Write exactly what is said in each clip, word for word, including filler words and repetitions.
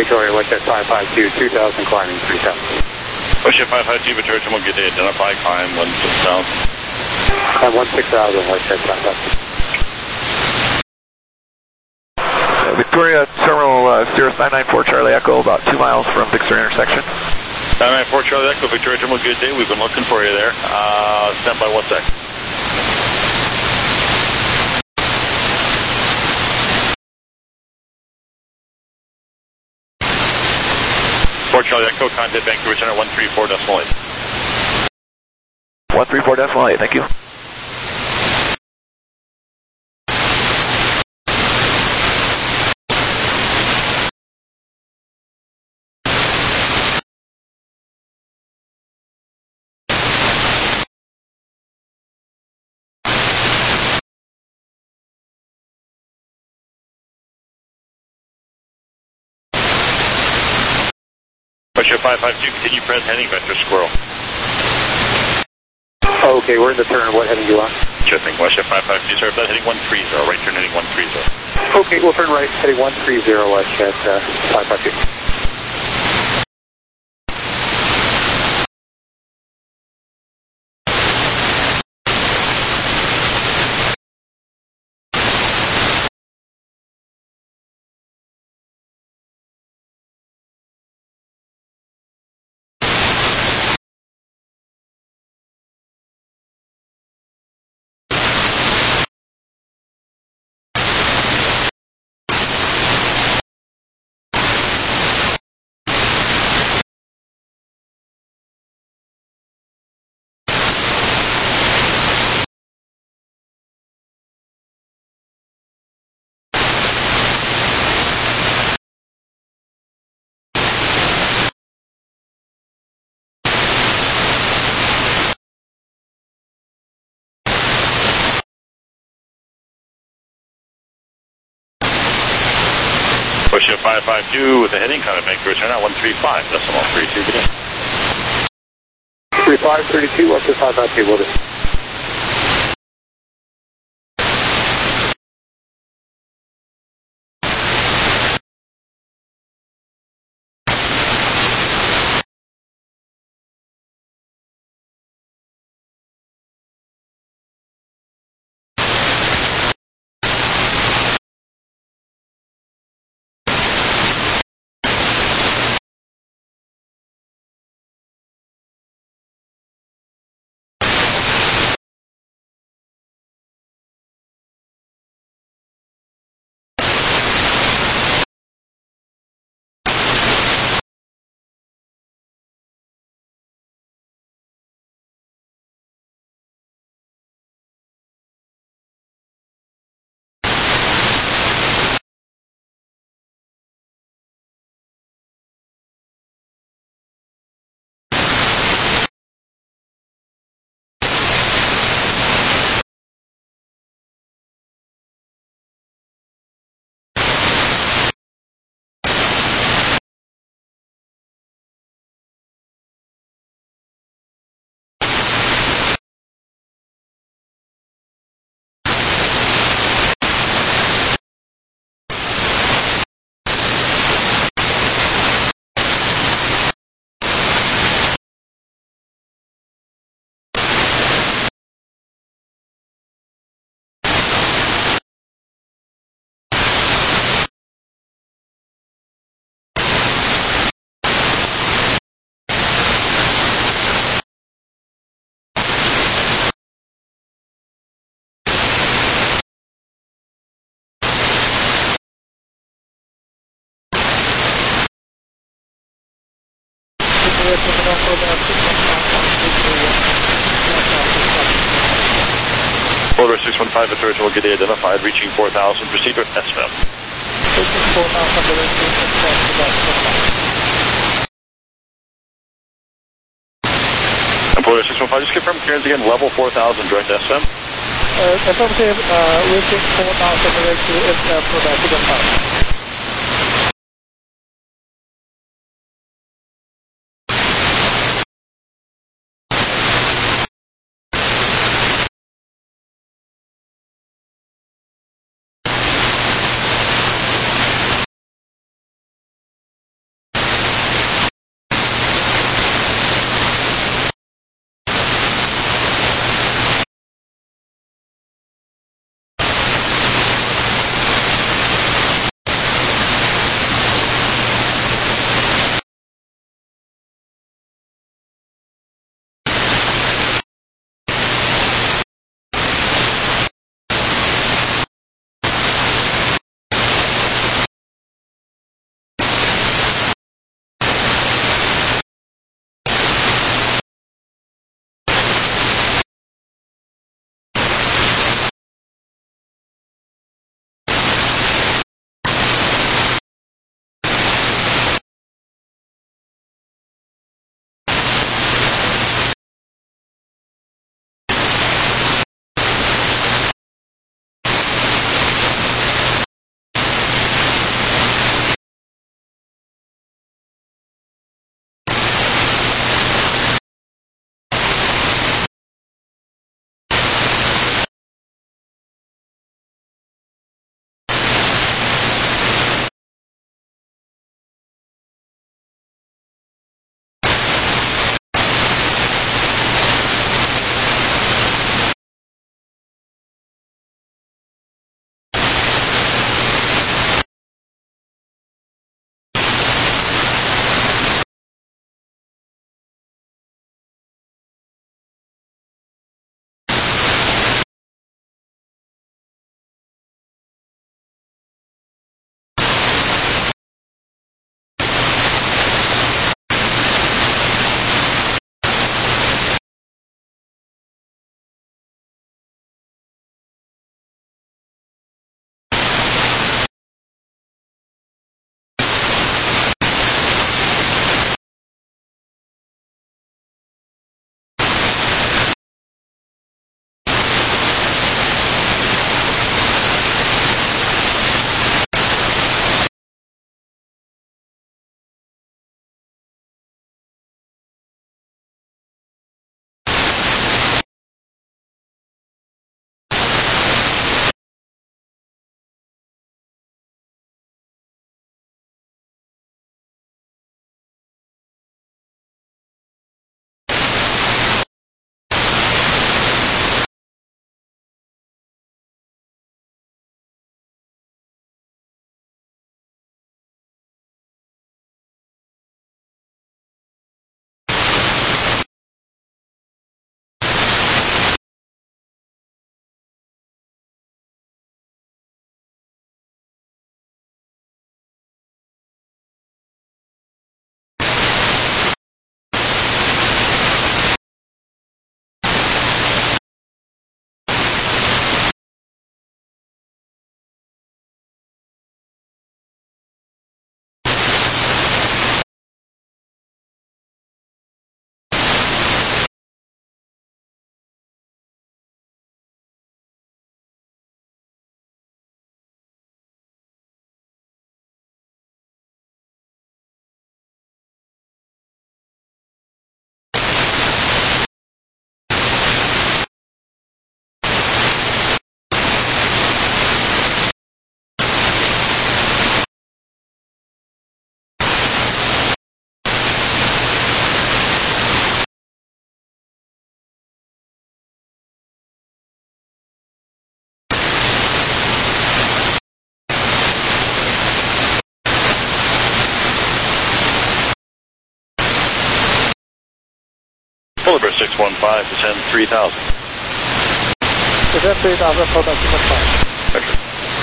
Victoria, WestJet five five two, two thousand, climbing three thousand. WestJet five five two, Victoria, Terminal, good day, identify, climb one six thousand. Climb one six thousand, WestJet five five two. Victoria, Terminal uh, Cirrus nine nine four Charlie Echo, about two miles from Bixter intersection. nine nine four Charlie Echo, Victoria, Terminal, good day, we've been looking for you there. Uh, stand by one sec. four Charlie Echo, contact Vancouver Center one three four decimal eight. one three four decimal eight, thank you. WestJet five five two, continue press heading vector squirrel. Okay, we're in the turn. What heading do you want? Shipping, WestJet five five two, sir, heading one three zero, right turn heading one three zero. Okay, we'll turn right, heading one three zero, WestJet uh, five five two. WestJet five five two with a heading, contact Vancouver Center one three five decimal three two, good day. three five, thirty-two, WestJet five five two, will do. Order six one five, Victoria, Terminal, good day, identified, reaching four thousand, proceed with S V M. Employer six one five, just confirm clearance again, level four thousand, direct S V M. Uh, affirmative, uh, reaching four thousand, direct to S V M, product, Polar Bear six one five, descend three thousand. Descend three thousand, Polar Bear six one five. Vector.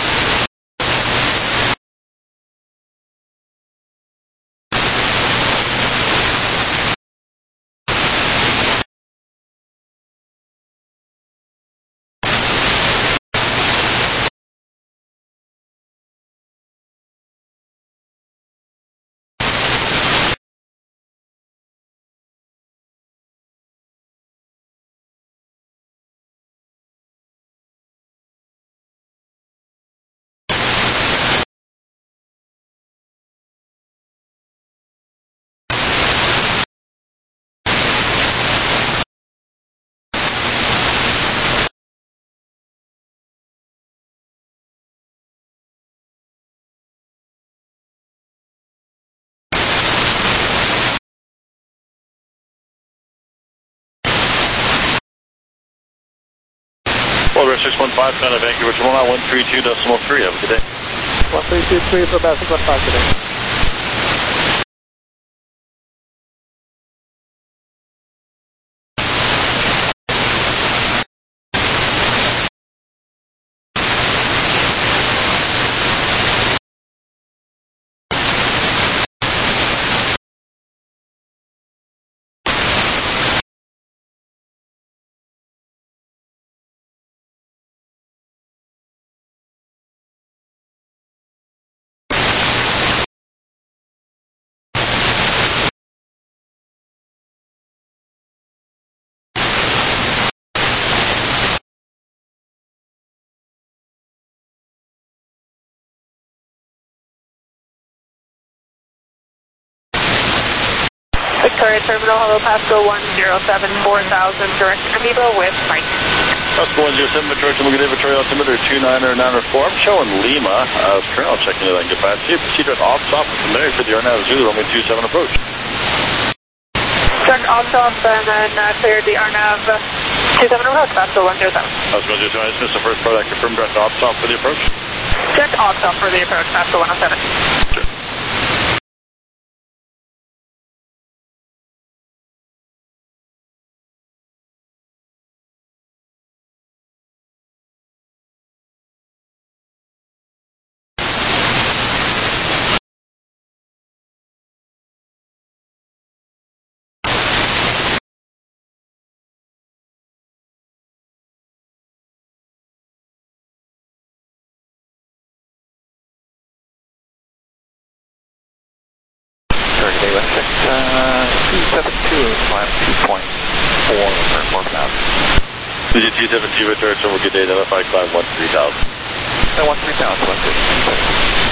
Polar Bear six one five, kind of Vancouver tomorrow, one three two decimal three. Have a good day. one three two three, Polar Bear six one five today. Victoria Terminal, hello, Pasco one zero seven, four thousand, direct Amiibo with Mike. Pasco one zero seven, Victoria Terminal, good day, Victoria altimeter two nine nine four. I'm showing Lima, as current, I'll check into that and get back to you. Proceed at off top from there to the R N A V Zulu, runway two seven approach. Direct off top and then uh, clear the R N A V two seven approach, Pasco one zero seven. Pasco one zero seven, I just missed the first part, I confirmed direct off top for the approach. Direct off top for the approach, Pasco one oh seven. Sure. Today West six, uh, two seven two, climb two point four, or four thousand. C G two seven two, Victoria Terminal, good day, identify climb one three thousand. No, one three thousand, one three thousand.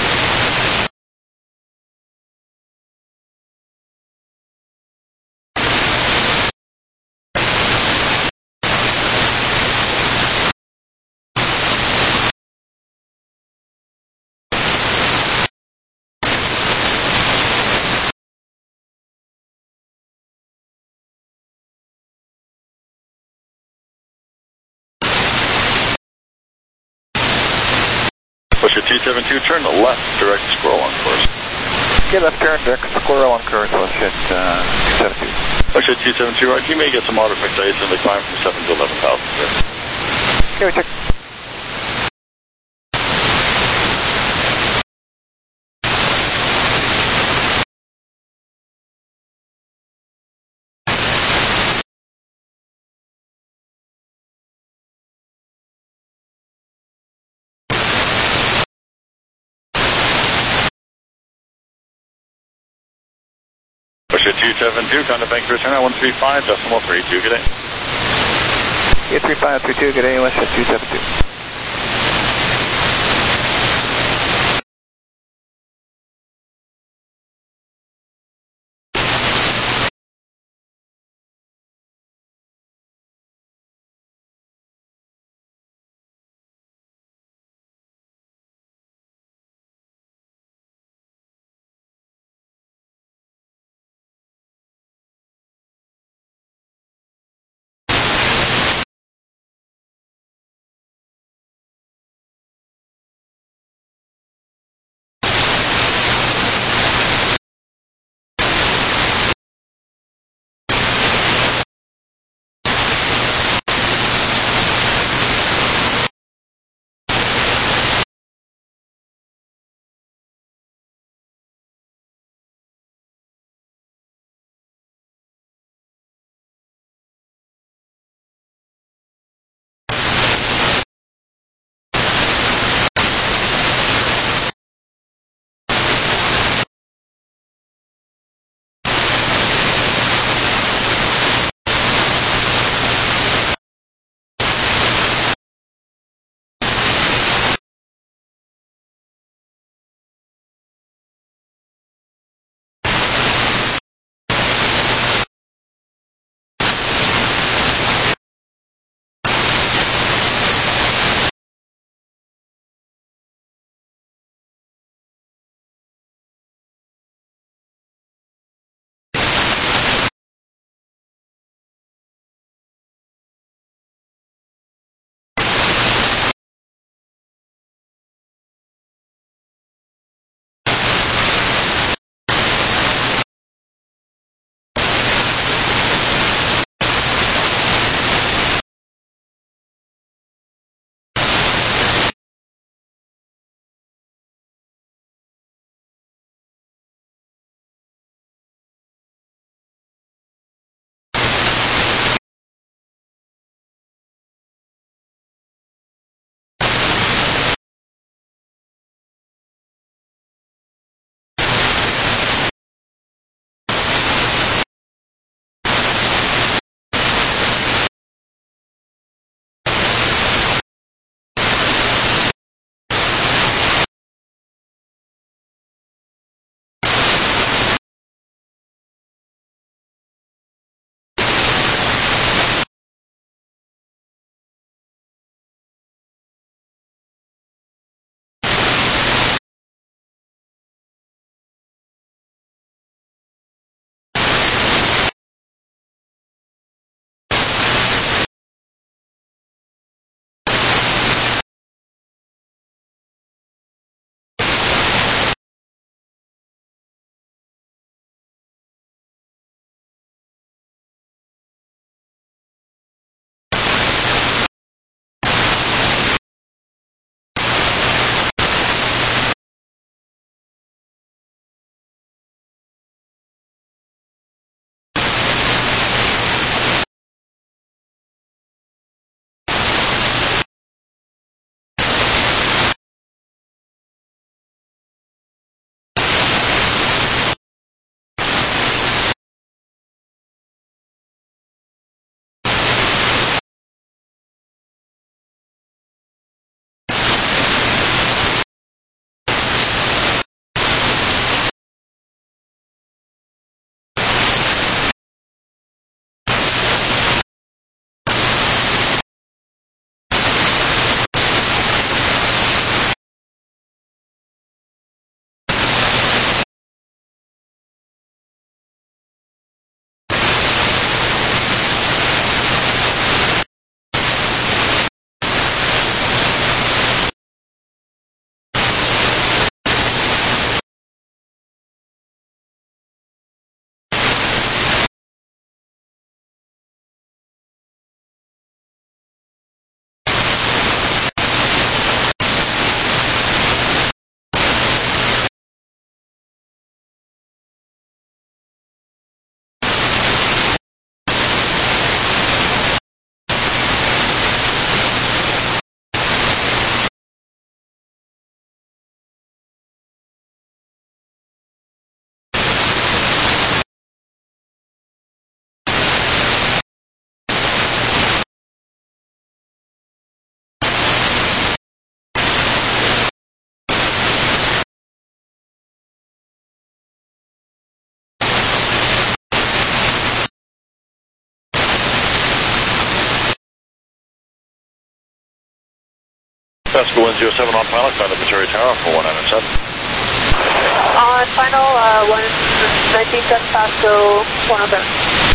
Pusher two seven two, turn left, direct squirrel on course. Okay, left turn, direct squirrel on course, let's hit uh, two seven two. Pusher two seven two, right, you may get some auto fixation in the climb from seven to eleven thousand. Okay, we check. Pusher two seven two, contact Vancouver turn one three five, decimal three two, good day. eight three five three two, good day, let's hit two seven two. Pasco one zero seven on pilot, climb the Victoria Tower for one nine seven. On final, uh, one nineteen seven Pasco, one oh seven.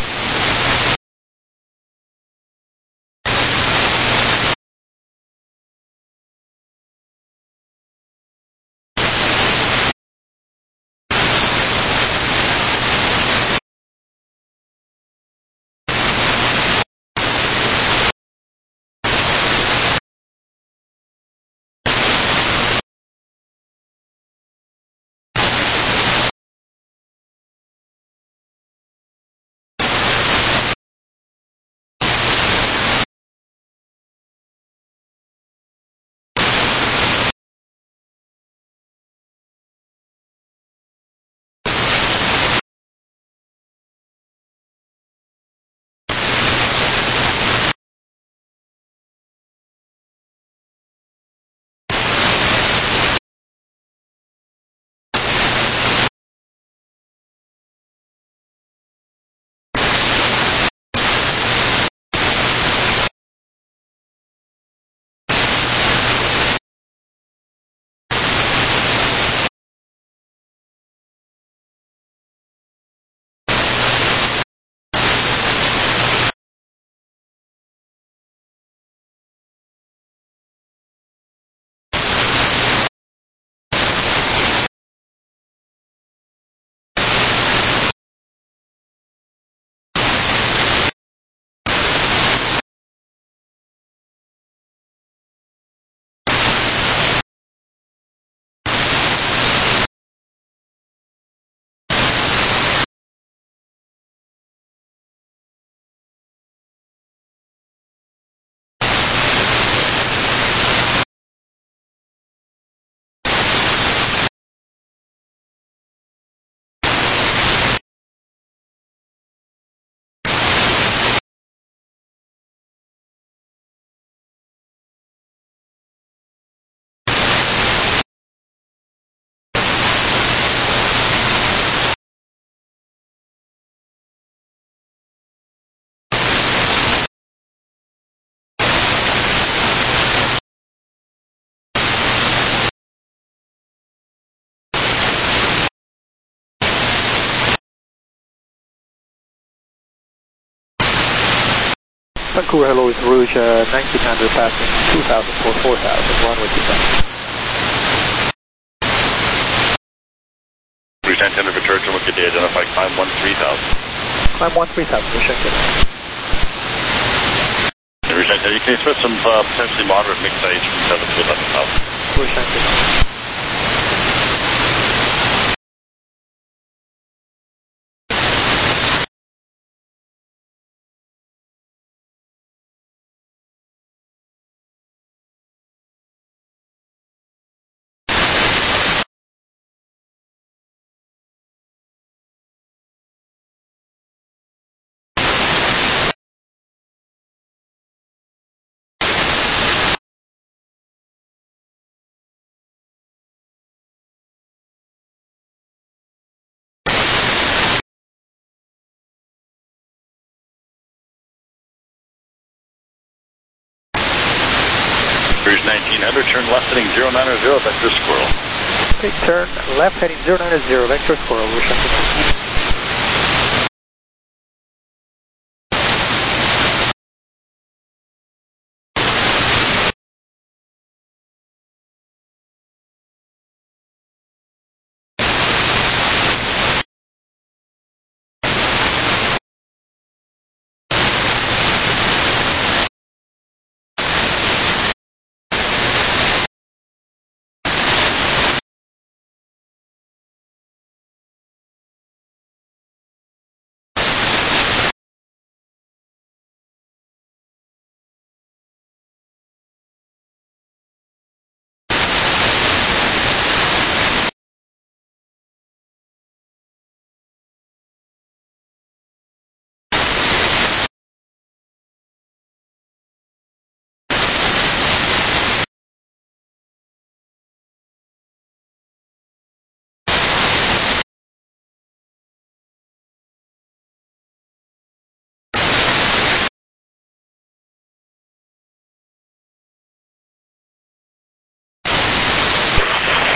Vancouver, hello, it's Rouge, uh, nineteen hundred passing two thousand for four thousand, runway two thousand. Rouge nine hundred Victoria, Toronto, good day, identify climb one three thousand. Climb one three thousand, Rouge nine hundred. Rouge nine hundred, you can expect some uh, potentially moderate mixed age from seven to eleven thousand. Rouge nine hundred. Rouge nineteen hundred, turn left heading zero nine zero, vector squirrel. Okay, turn left heading zero nine zero, vector squirrel, Rouge nine hundred.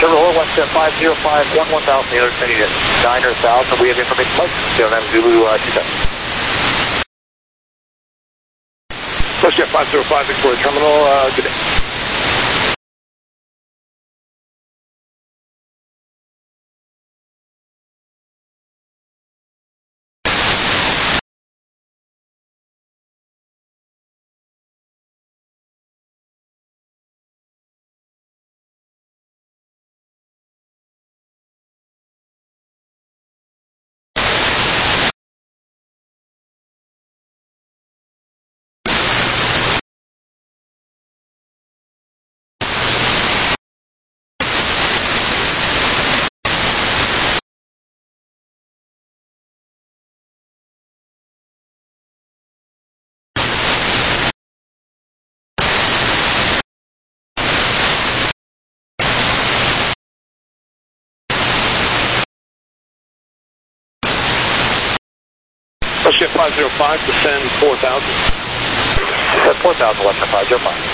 Terminal one set five zero five one one thousand, the other sending at nine thousand. We have information like Sierra nine Zulu uh, two seven. WestJet five zero five Victoria Terminal, uh, good day. WestJet five zero five, descend four thousand. Descend four thousand, WestJet five zero five.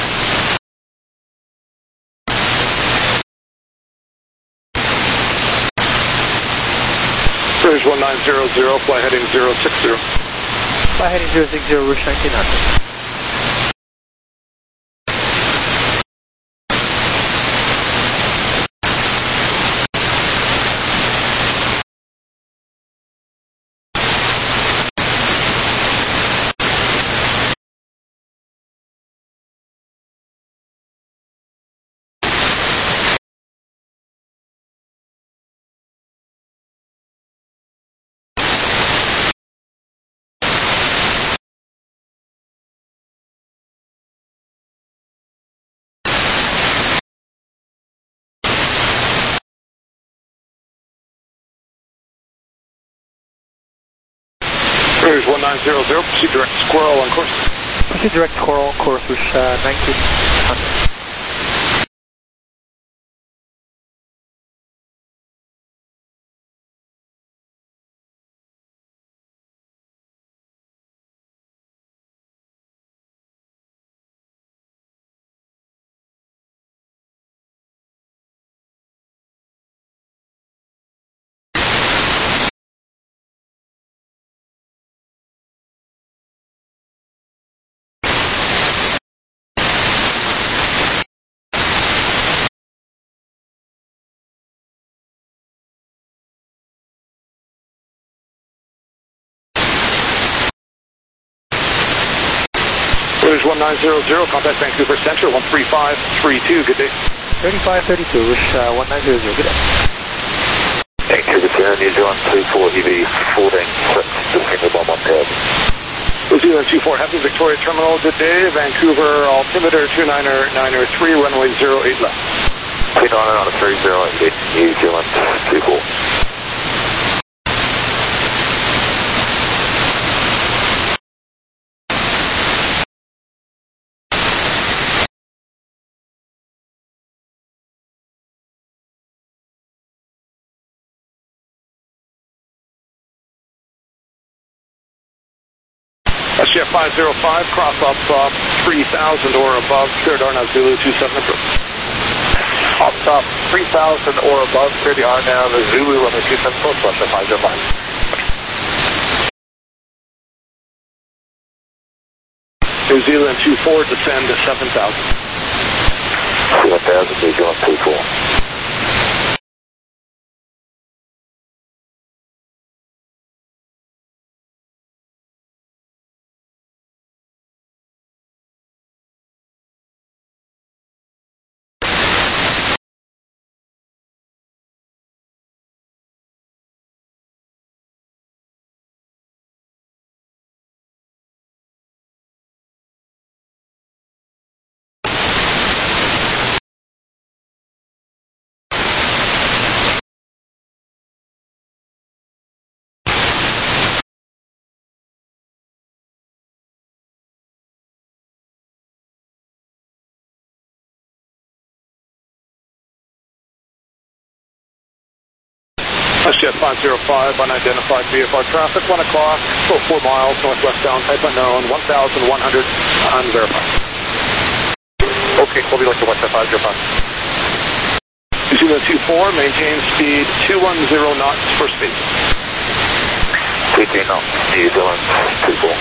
Cruise one nine zero zero, fly heading zero six zero. Fly heading zero six zero, Rouge nineteen hundred. Cruise one nine zero zero, proceed direct Squirrel on course. Proceed direct Coral, course Rouge uh, nineteen hundred. Cruise one nine zero zero, contact Vancouver Centre, one three five three two, good day. thirty-five thirty-two, Rouge uh, one nine zero zero, good day. Vancouver Sierra, New Zealand two four, E V fourteen six, descending one one thousand. New Zealand two four, Happy Victoria Terminal, good day. Vancouver altimeter two nine nine three, runway zero eight left. two nine nine three zero, New Zealand two four. WestJet five zero five, cross off stop three thousand or above, cleared Arnav Zulu two seven approach. Off stop three thousand or above, clear the Arnav Zulu on the two seven approach, WestJet five zero five. New Zealand two four, descend to seven thousand. seven thousand, New Zealand two four. WestJet five zero five, unidentified V F R traffic, one o'clock, go four miles, northwest bound, type unknown, one thousand one hundred, unverified. Okay, we'll be looking at WestJet five zero five. New Zealand two four, maintain speed two one zero knots for space. two two knots, New Zealand two four.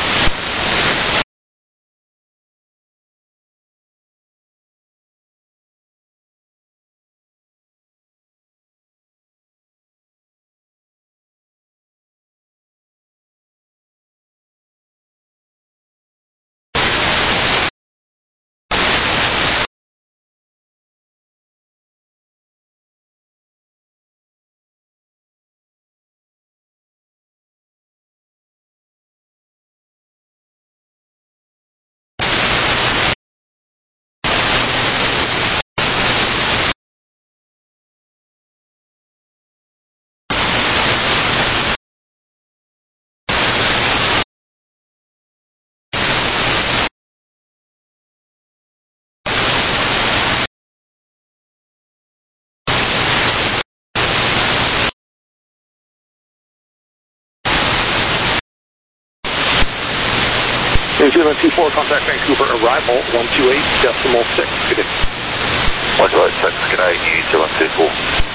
New Zealand two four, contact Vancouver arrival one two eight decimal six. Good day. one two eight six, good day, New Zealand two four.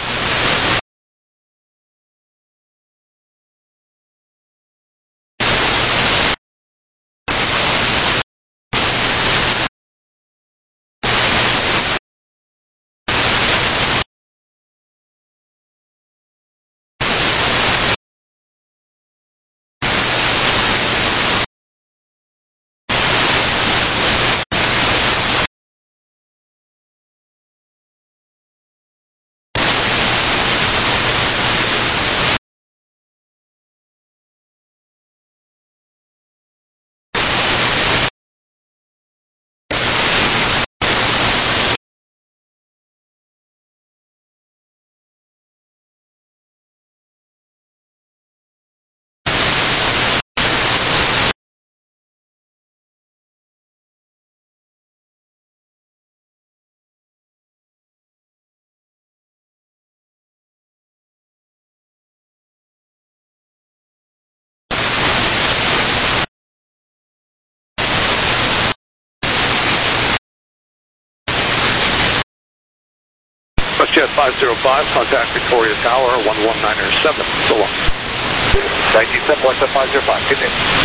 WestJet five zero five, contact Victoria Tower one one nine seven. So long. Thank you, WestJet five zero five, good day.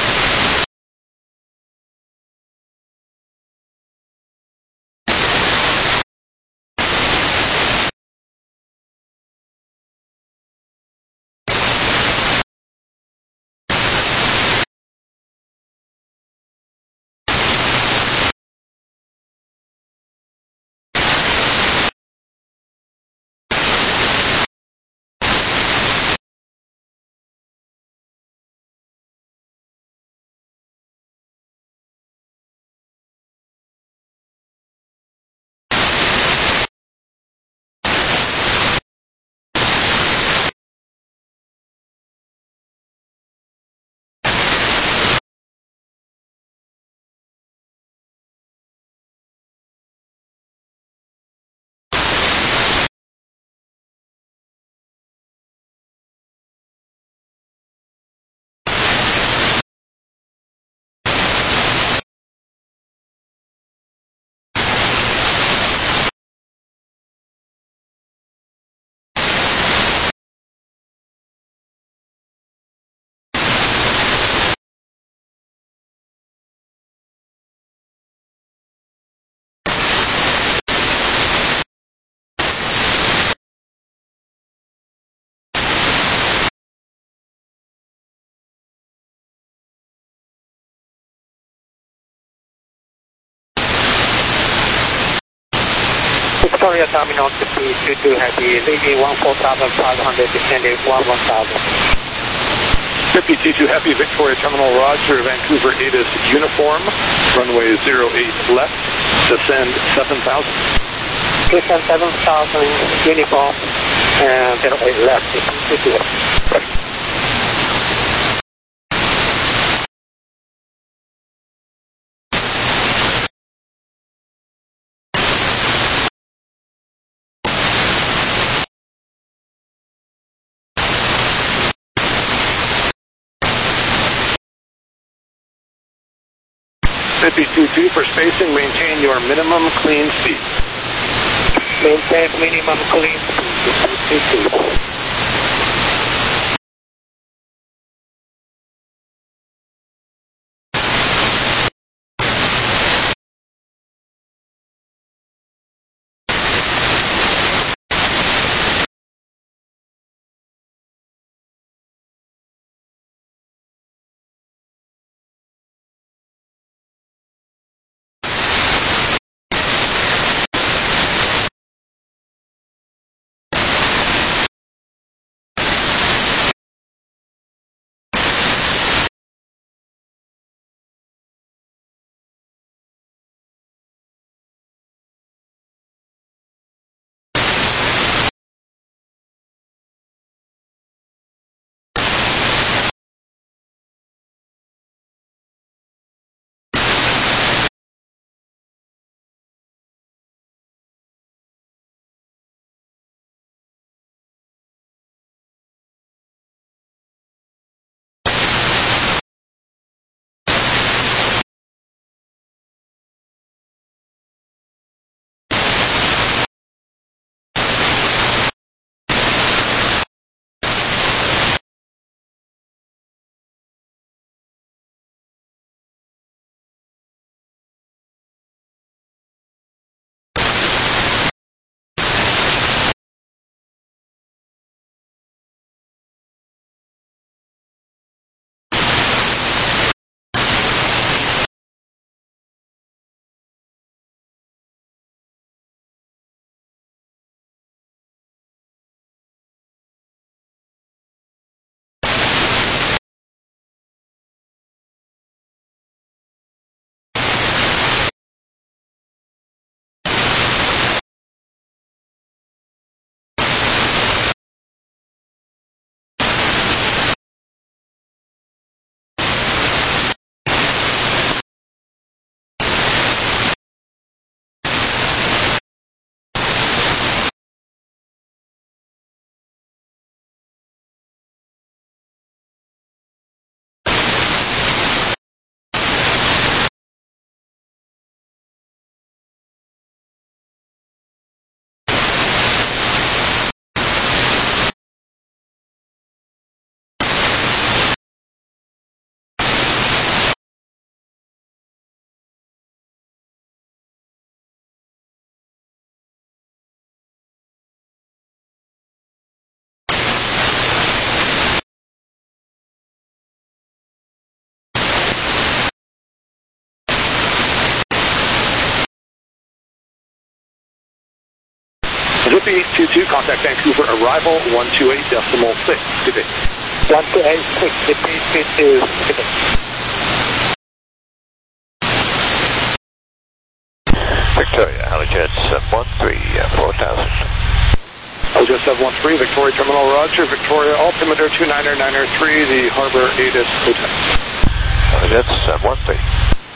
Victoria Terminal to be two two Heavy, leaving one four thousand five hundred, descending one one thousand. fifty T two Heavy, Victoria Terminal, Roger, Vancouver A T I S uniform, runway zero eight left, descend seven thousand. Descend seven thousand, uniform, and zero eight left, two two. fifty two two for spacing, maintain your minimum clean speed. Maintain minimum clean speed. Zippy eight two two, contact Vancouver, arrival one two eight decimal six, Zippy. one two eight six, Zippy two two, Zippy. Victoria, Helijet seven one three, four thousand. Helijet seven one three, Victoria Terminal, Roger. Victoria, altimeter two niner niner three, the Harbor ATIS Hotel. Helijet seven one three.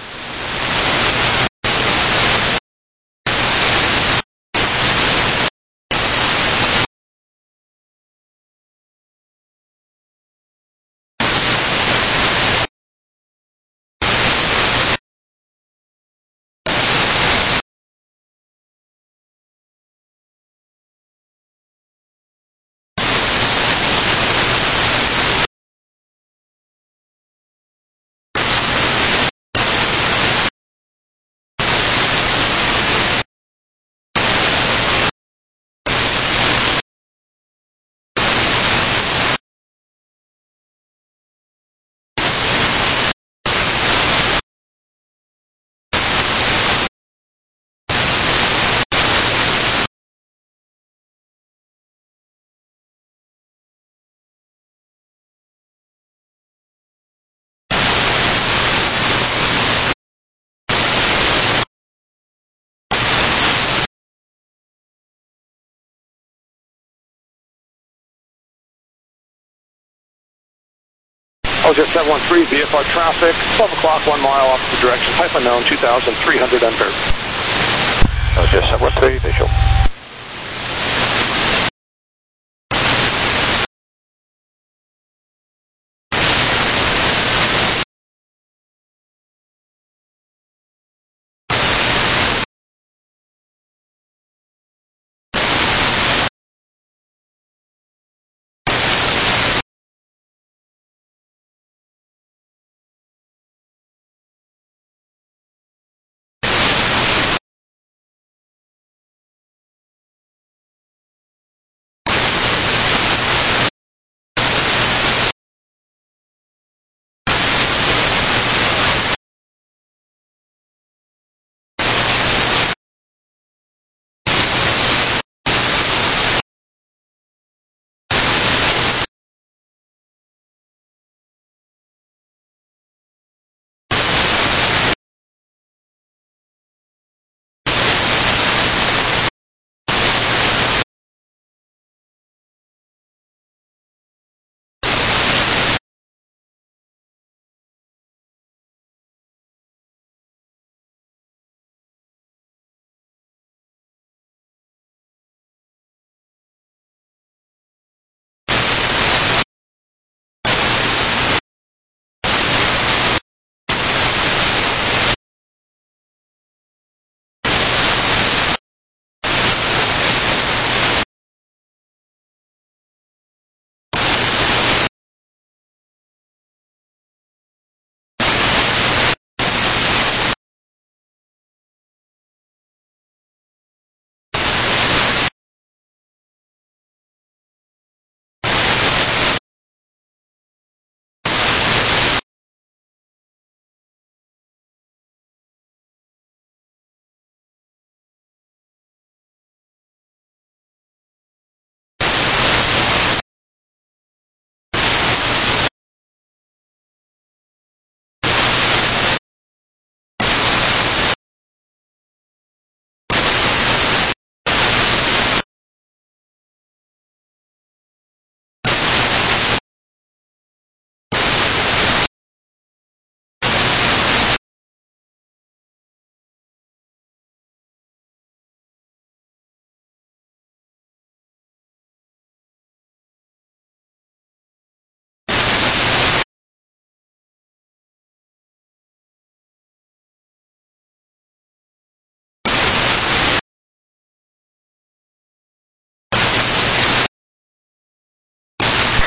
Helijet seven one three, V F R traffic, twelve o'clock, one mile opposite direction, type unknown, two thousand three hundred enter. Helijet seven one three, visual.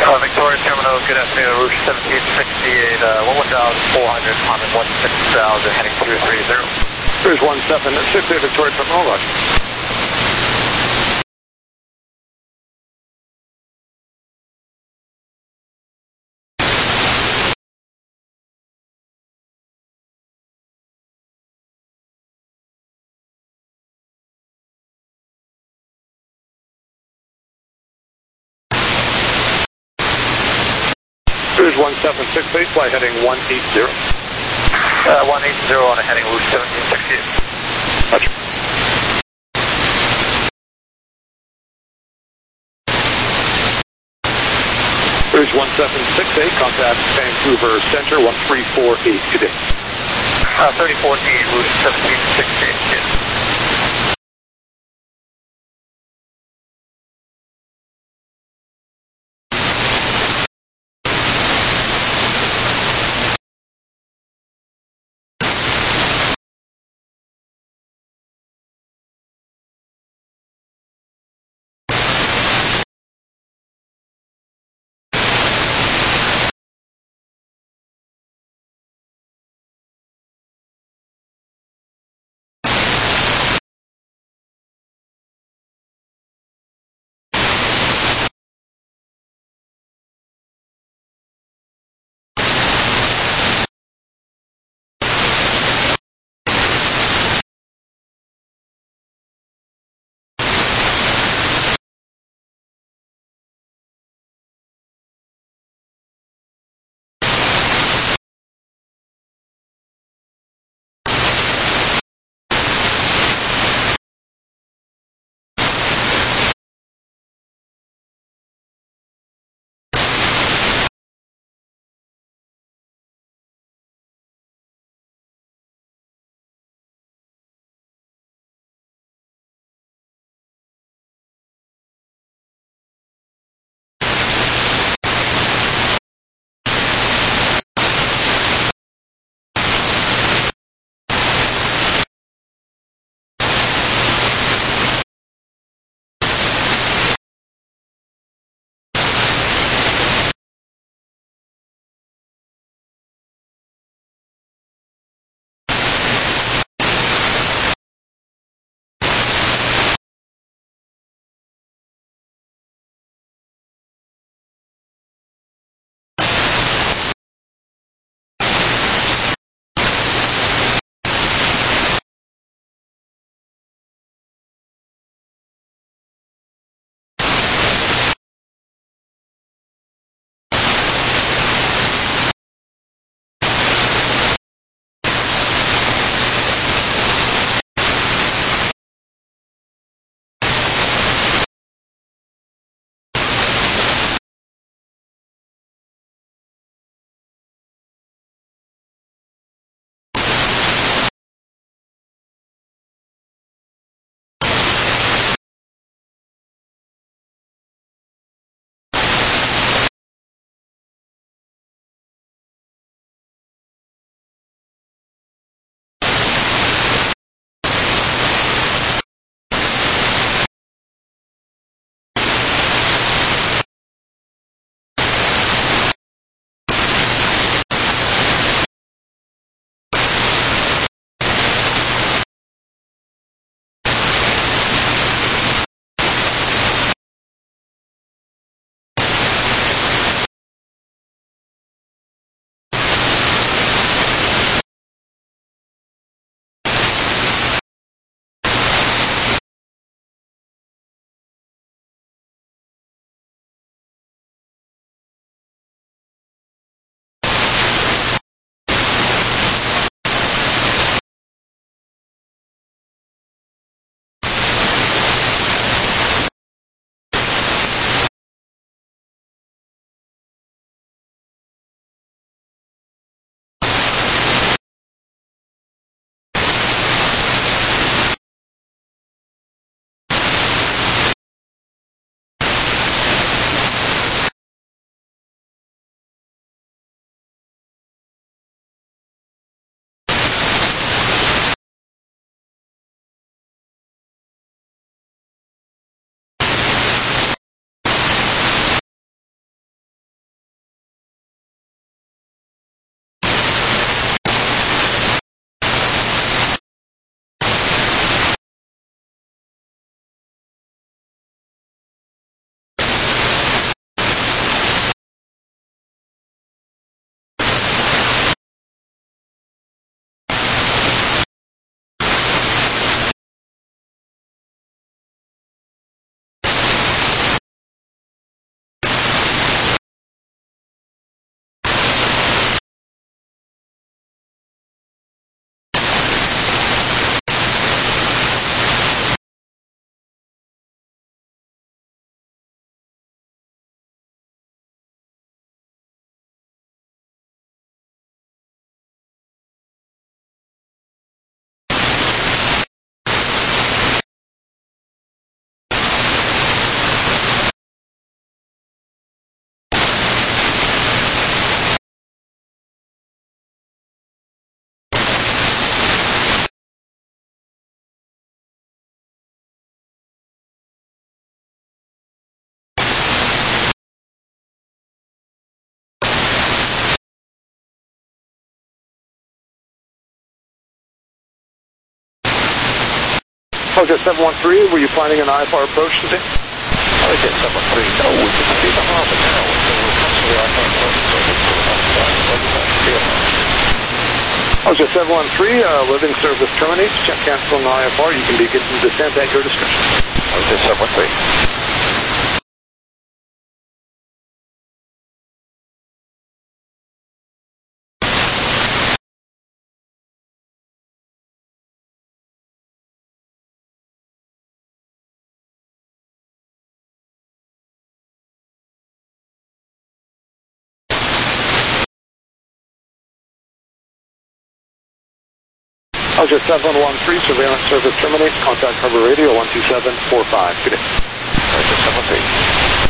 Uh, Victoria Terminal, good afternoon, Route seventeen sixty-eight, uh, one thousand four hundred, Honda one six thousand, heading two three zero. Here's one seven six eight Victoria Terminal, roger. Here's one seven six eight, fly heading one eight zero. Uh, one eight zero on a heading Route seventeen sixty-eight. Roger. Here's one seven six eight, contact Vancouver Center, one three four eight, good day. Uh, thirty fourteen, Route seventeen sixty-eight, good. O J seven one three, were you planning an I F R approach today? O J seven one three, no, we can see the harbor now, so we'll come to the I F R approach, so we'll put it on the side, so we'll O J seven one three, uh, living service terminates, check cancel on the I F R, you can begin descent at your discretion. O J seven one three. O J seven one three, surveillance service terminates, contact harbor radio one two seven four five. Good day. O J seven one three.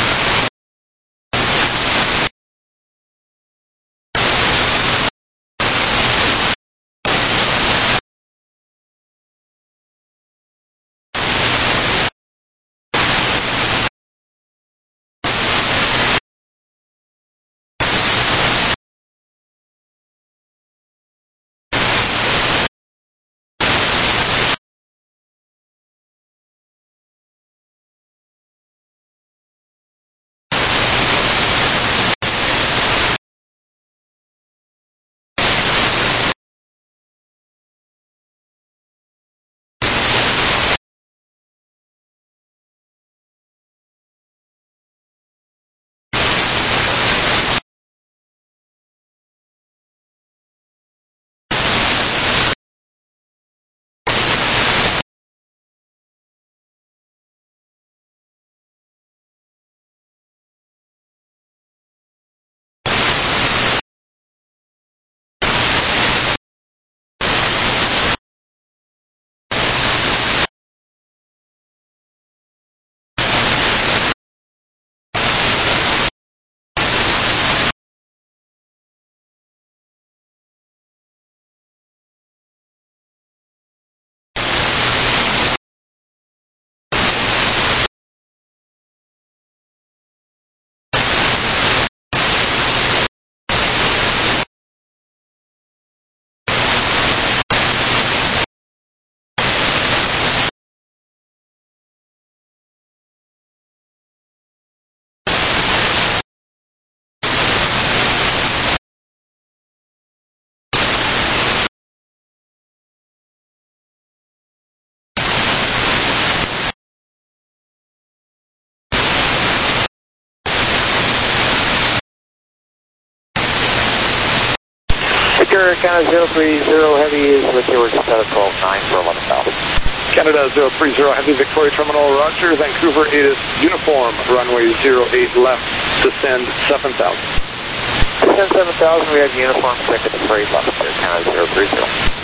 Victor, Canada zero three zero Heavy is with you, just out of twelve nine for eleven thousand. Canada zero three zero Heavy, Victoria Terminal, Roger, Vancouver A T I S uniform, runway zero eight left, descend seven thousand. Descend seven thousand, we have uniform, second freight left there, Canada zero three zero.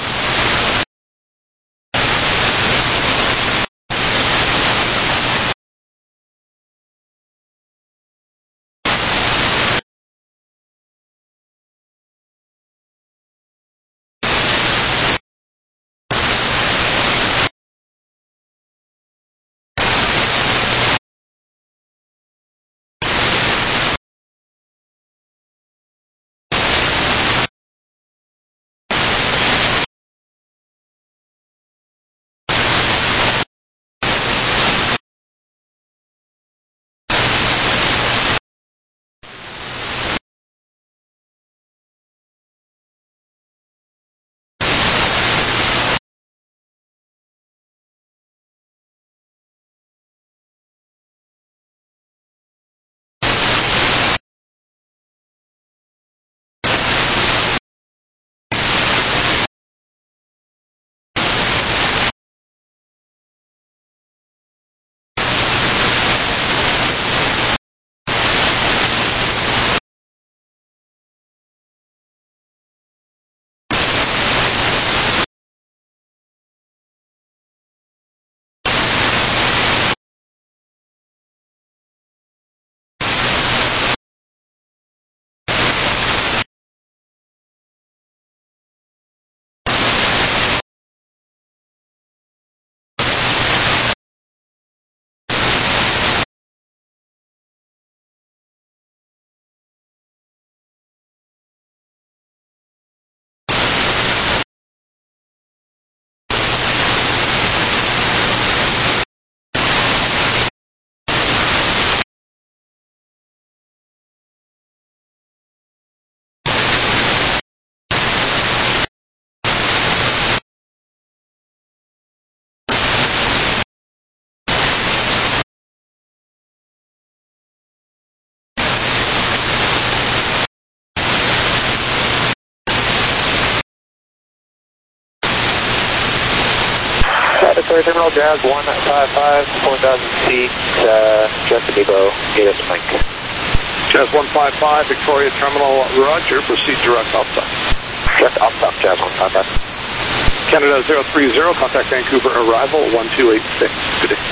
Victoria Terminal, Jazz one five five, four thousand feet, uh, just a depot, eight S Mike. Jazz one five five, Victoria Terminal, Roger, proceed direct off-stop. Direct off-stop, Jazz one five five. Canada zero three zero, contact Vancouver, arrival one two eight six, good day.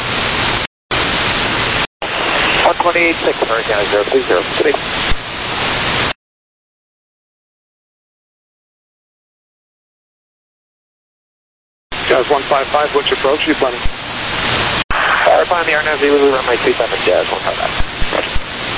one twenty-eight six, Canada zero three zero, good day. Jazz one five five, which approach are you planning? Uh, we're planning the R N A V, we will run my two seven, Jazz one five five. Roger.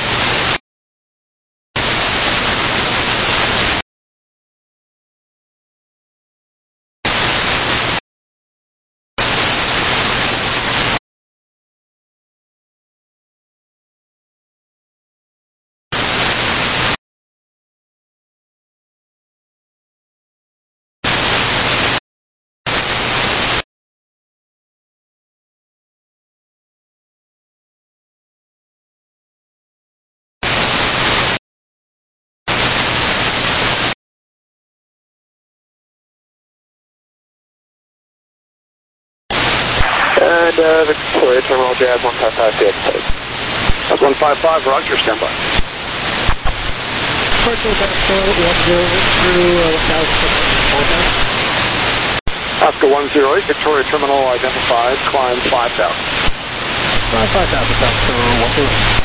And uh, Victoria Terminal, Jazz one five five, good. Jazz one five five, Roger, stand by. Portugal Vasco one zero through one thousand. Oscar one zero eight, Victoria Terminal identified, climb five thousand. Climb five thousand, Vasco one zero eight.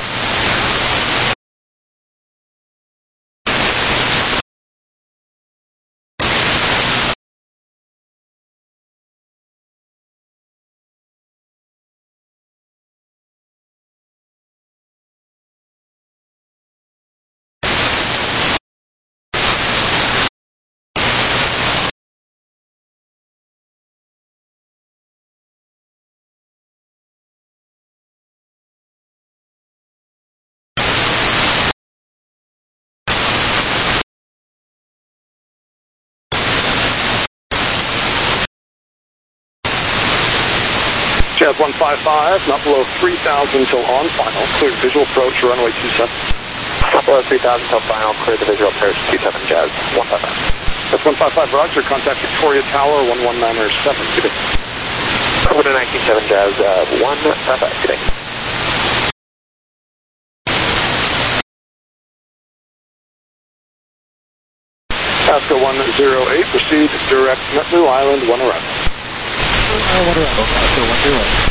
Jazz one five five, not below three thousand till on final, cleared visual approach, runway two seven. Not below three thousand till final, clear the visual approach, two seven, Jazz one five five. That's one five five, Roger, contact Victoria Tower, one one nine seven, good day. Over to nineteen seven, Jazz uh, one five five, good day. Oscar one zero eight, proceed direct Blue Island, one arrival. Uh, one arrival, Oscar one zero eight.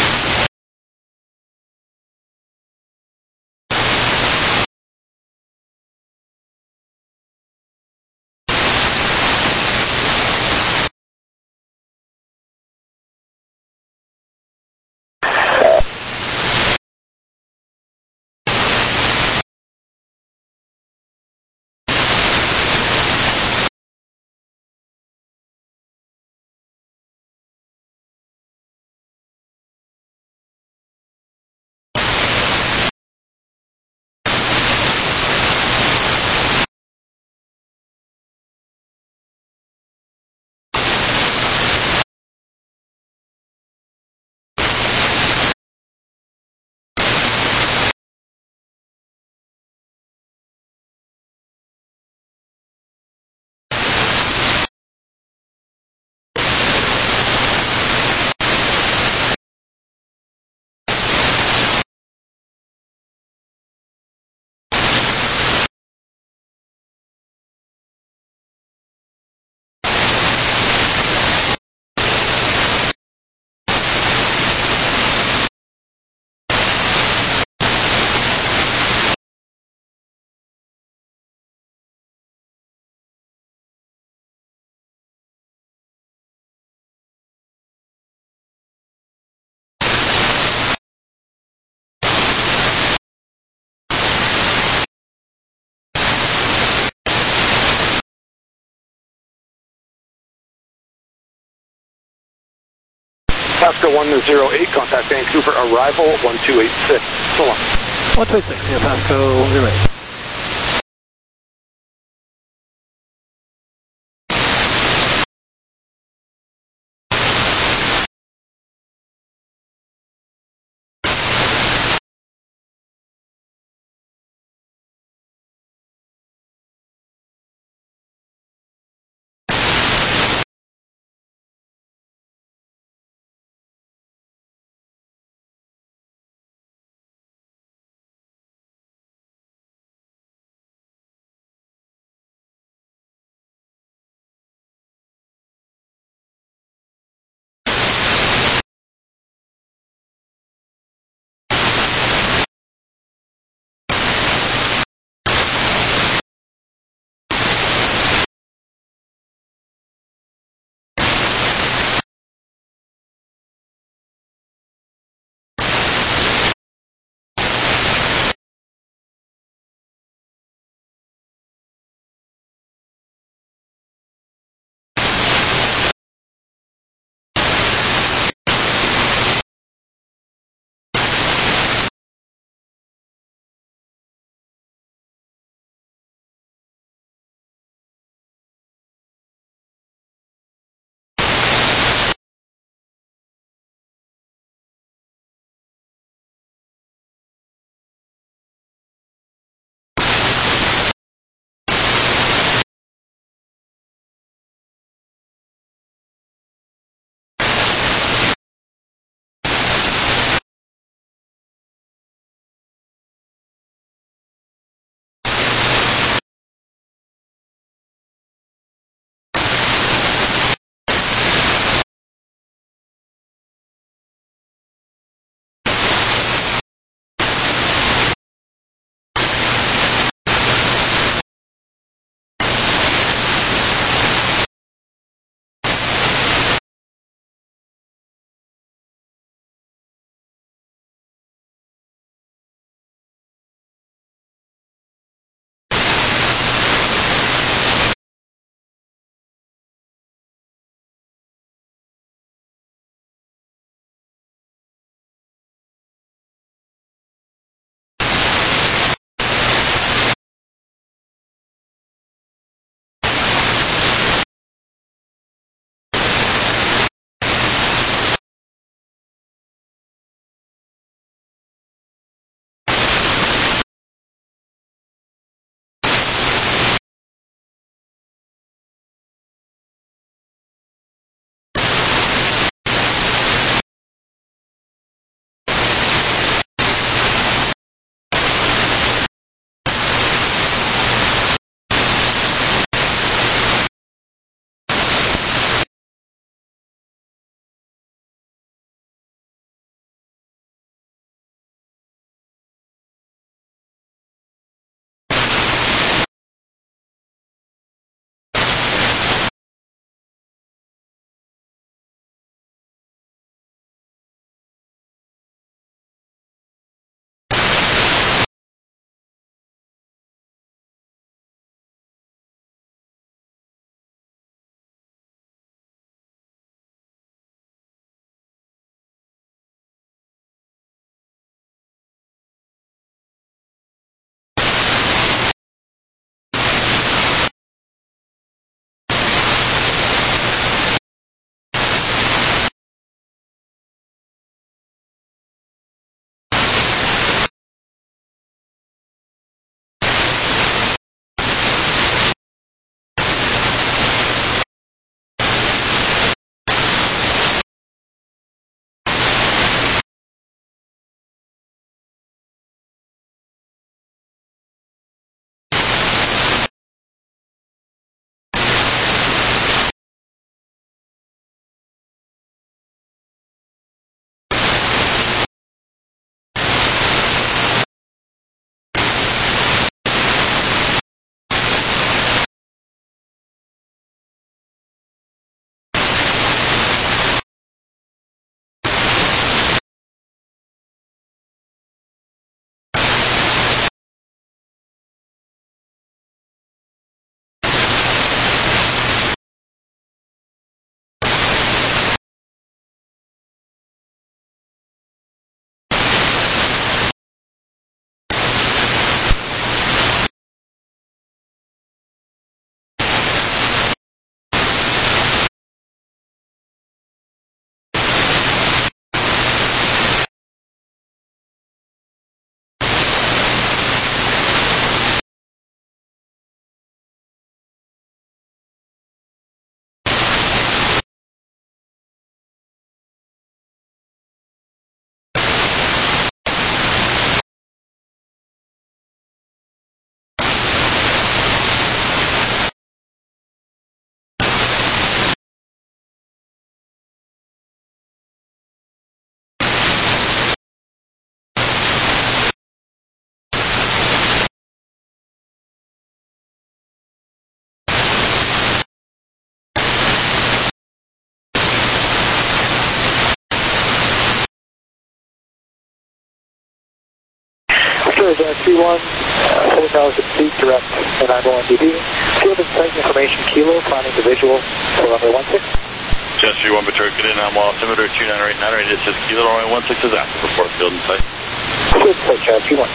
Oscar one zero eight, contact Vancouver, arrival one two eight six, so long. one two eight six, yes, Oscar one zero eight. Sure, Jazz three one, uh, four thousand feet direct and nine one D B. Field and site information kilo, finding the visual for runway one six. Jazz three one, Victoria, get in on altimeter two nine eight nine, radius six kilo, runway one six is active, report field and site. Field and site, Jazz three one.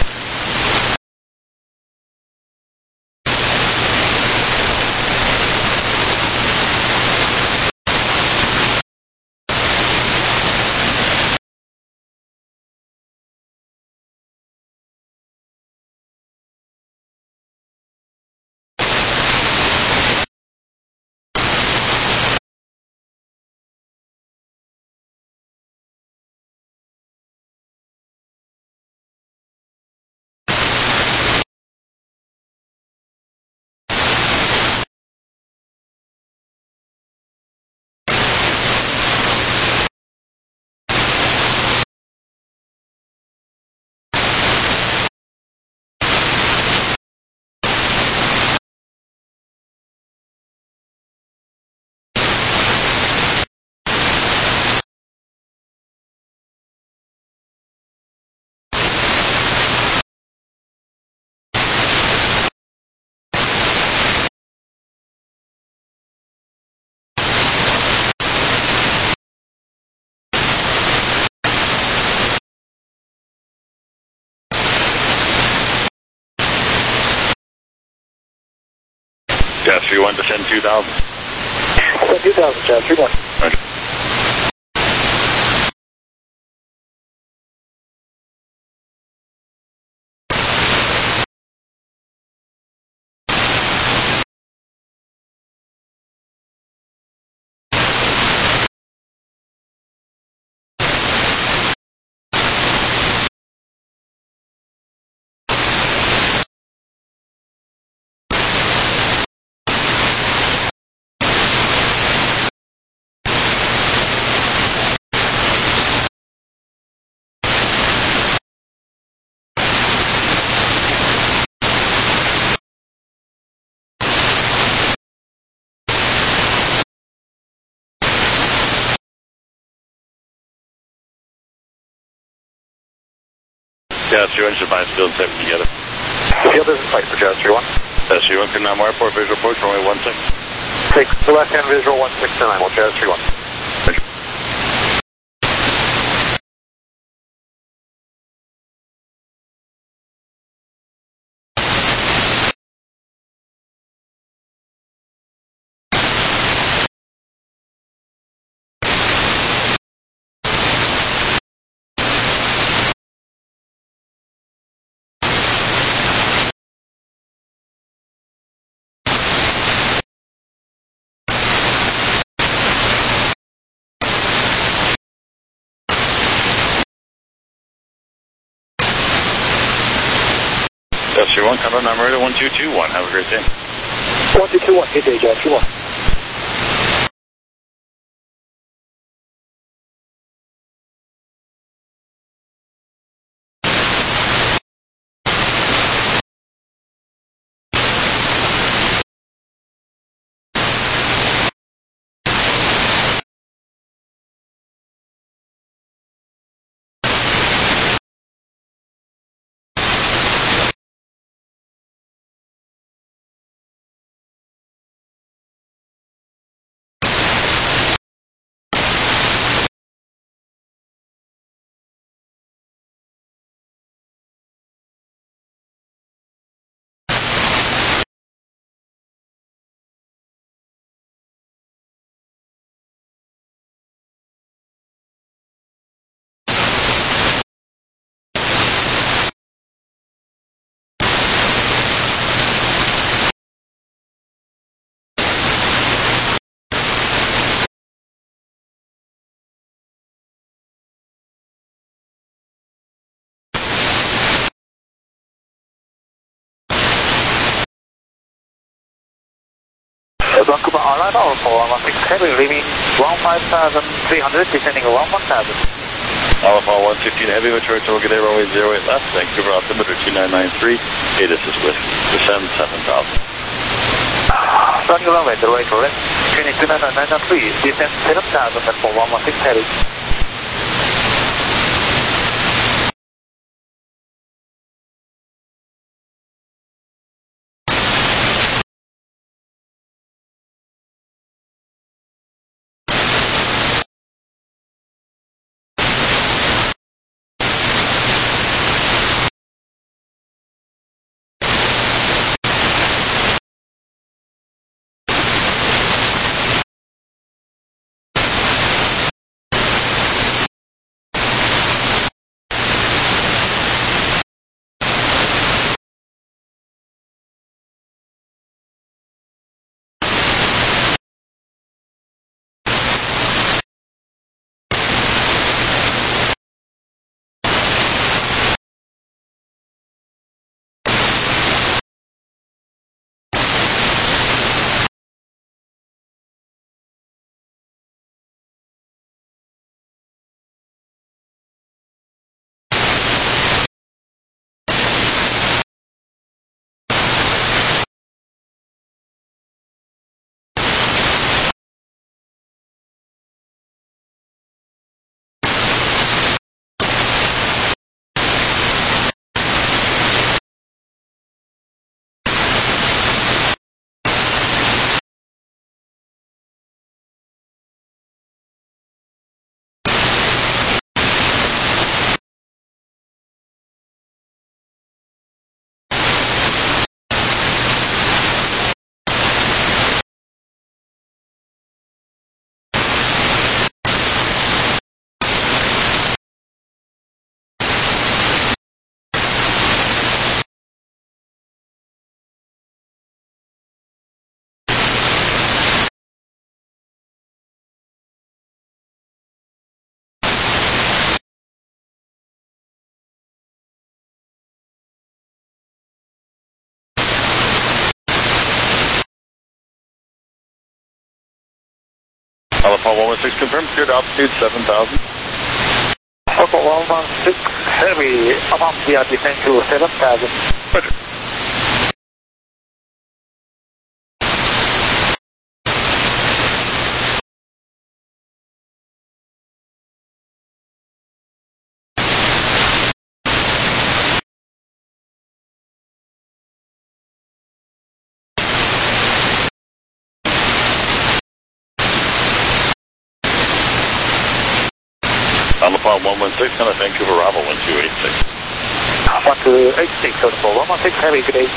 Jazz three one, descend two thousand. Descend two thousand, Jazz three one. Roger. Jazz three one, should find field and site together. Field is in sight for Jazz three one. Jazz three one, Canam Airport, visual approach, runway one six. Take the left-hand visual one six to nine, well, Jazz three one. Jazz three one, come on, number one two two one, have a great day. one two two one, good day, Jazz three one. Vancouver Airline, or for one six heavy, leaving one five thousand three hundred, descending one one thousand. Alpha one fifteen heavy, Victoria, Toga Day, runway zero eight left, Vancouver altimeter two nine nine three, eight is whiskey, descend seven thousand. Running runway, the right to left, two nine nine three, descend seven thousand and for one one six heavy. Alpha one one six confirmed, cleared altitude seven thousand. Alpha one one six Heavy, amount via descent to seven thousand. Roger. Alpha one one six, kind of Vancouver Bravo one two eight six. one two eight six, Alpha one one six Heavy, good day.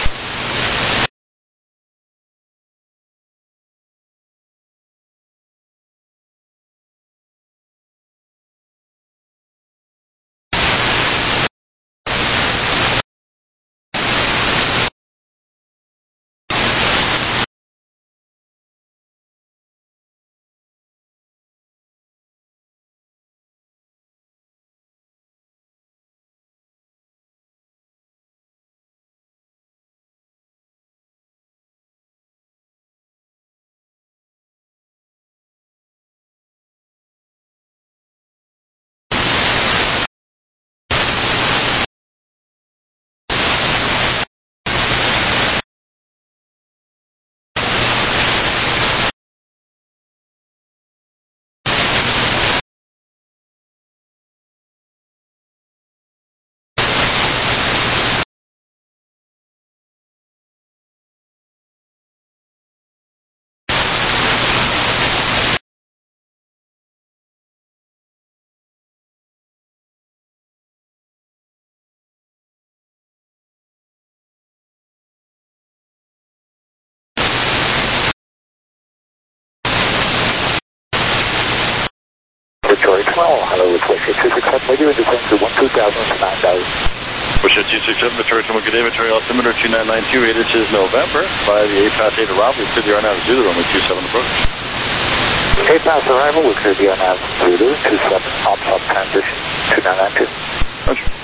Victoria twelve, hello, request two six seven, radio in descent to one two thousand to nine thousand. Push two six seven, Victoria Tower, good day, Victoria altimeter two nine nine two, eight inches November, by the eight pass eight arrival, we cleared the R N A V Zulu, runway two seven approach. eight pass arrival, we cleared the R N A V Zulu, two seven, ops up transition, two nine nine two. Roger.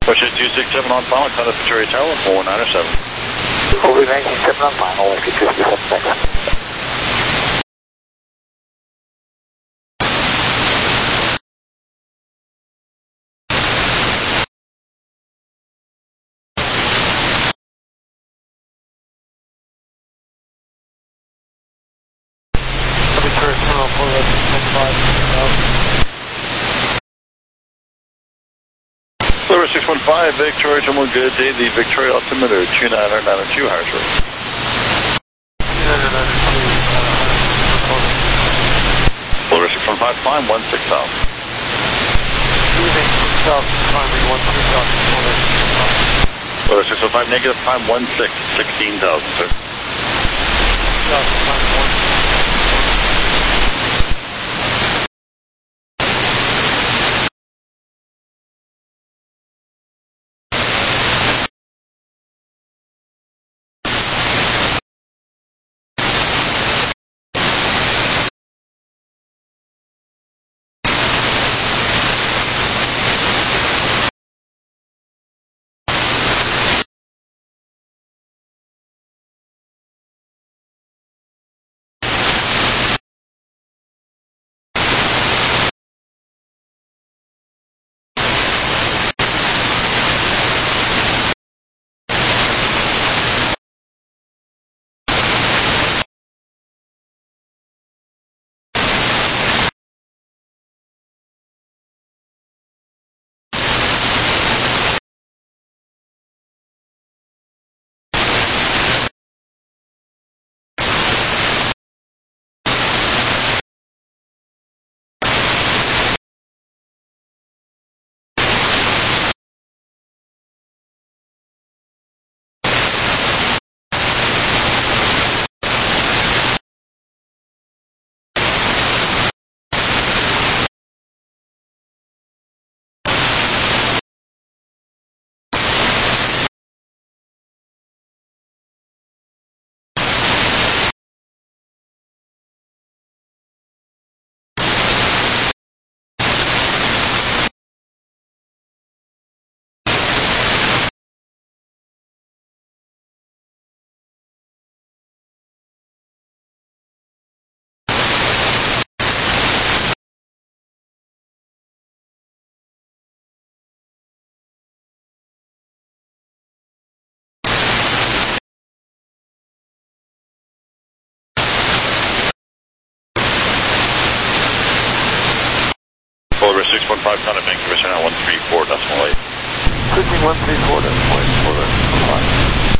Push it two six seven on final, contact Victoria Tower, four nine seven. Over nineteen seven on final, Whiskey two six seven, thanks. Silver six one five, Victoria Terminal, good day. The Victoria altimeter, two nine nine two, higher short. Silver six one five, climb one six south. Silver six one five, negative, climb one six, sixteen thousand, sir. Silver six one five, contact Vancouver Channel one three four decimal eight. Switching one three four decimal eight, Silver.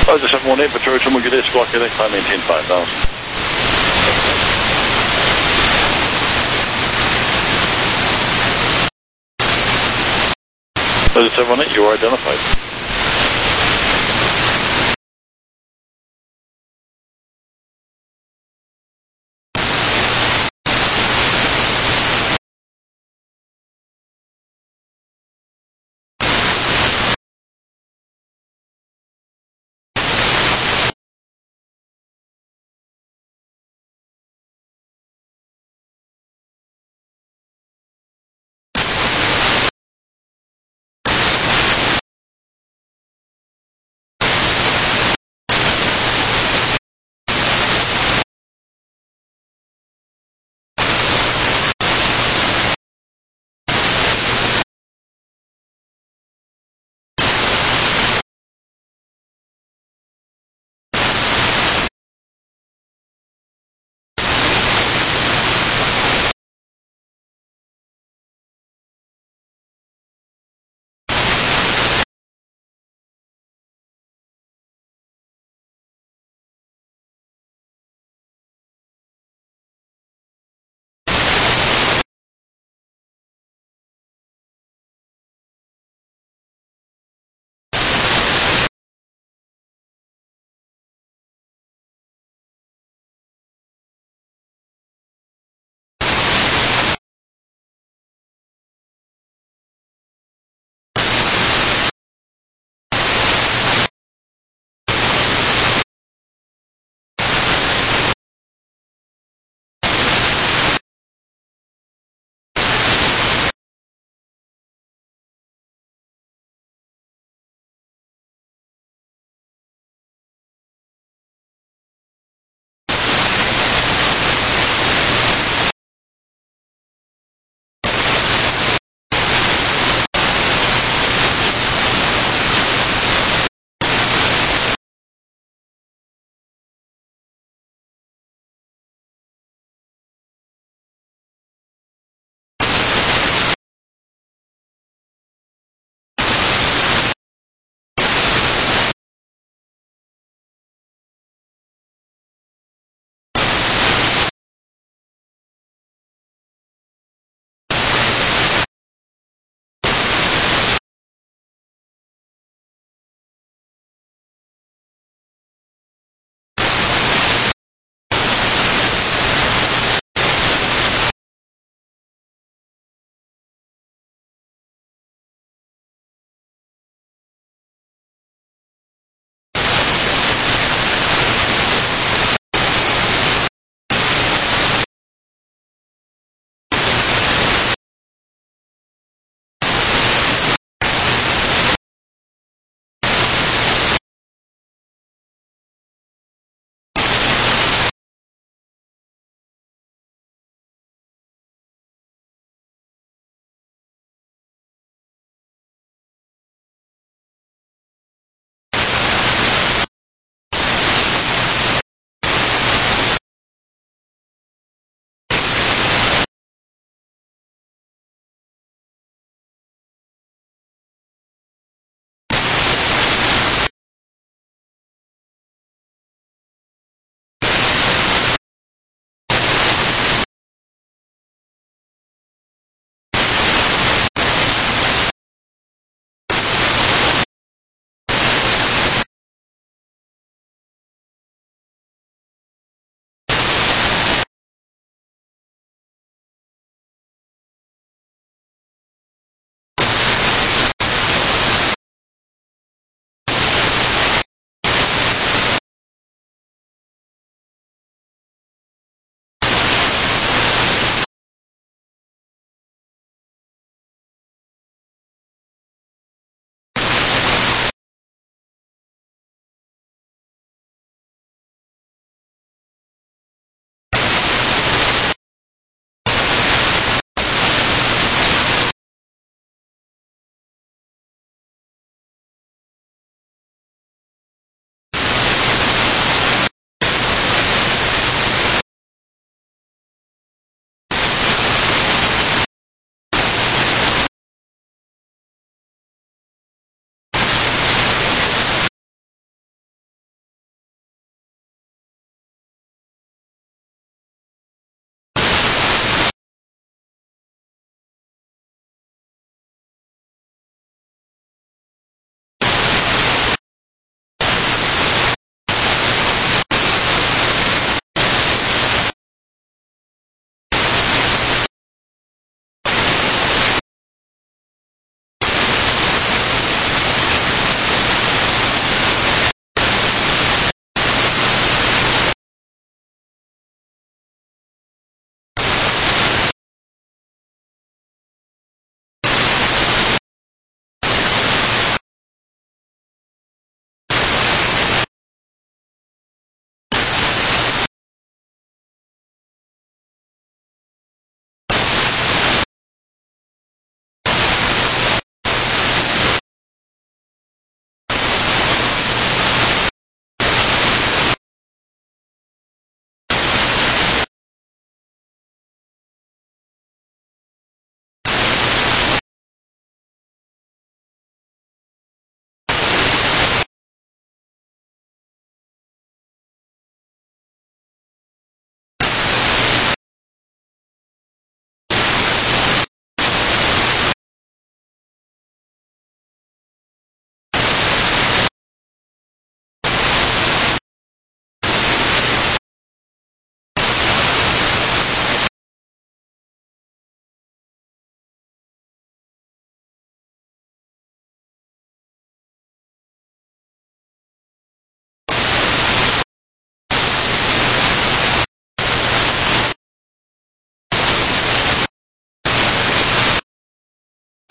Roger, seven one eight, Victoria Terminal, good day, squawk, I think, time maintain five thousand. Roger, seven one eight, you are identified.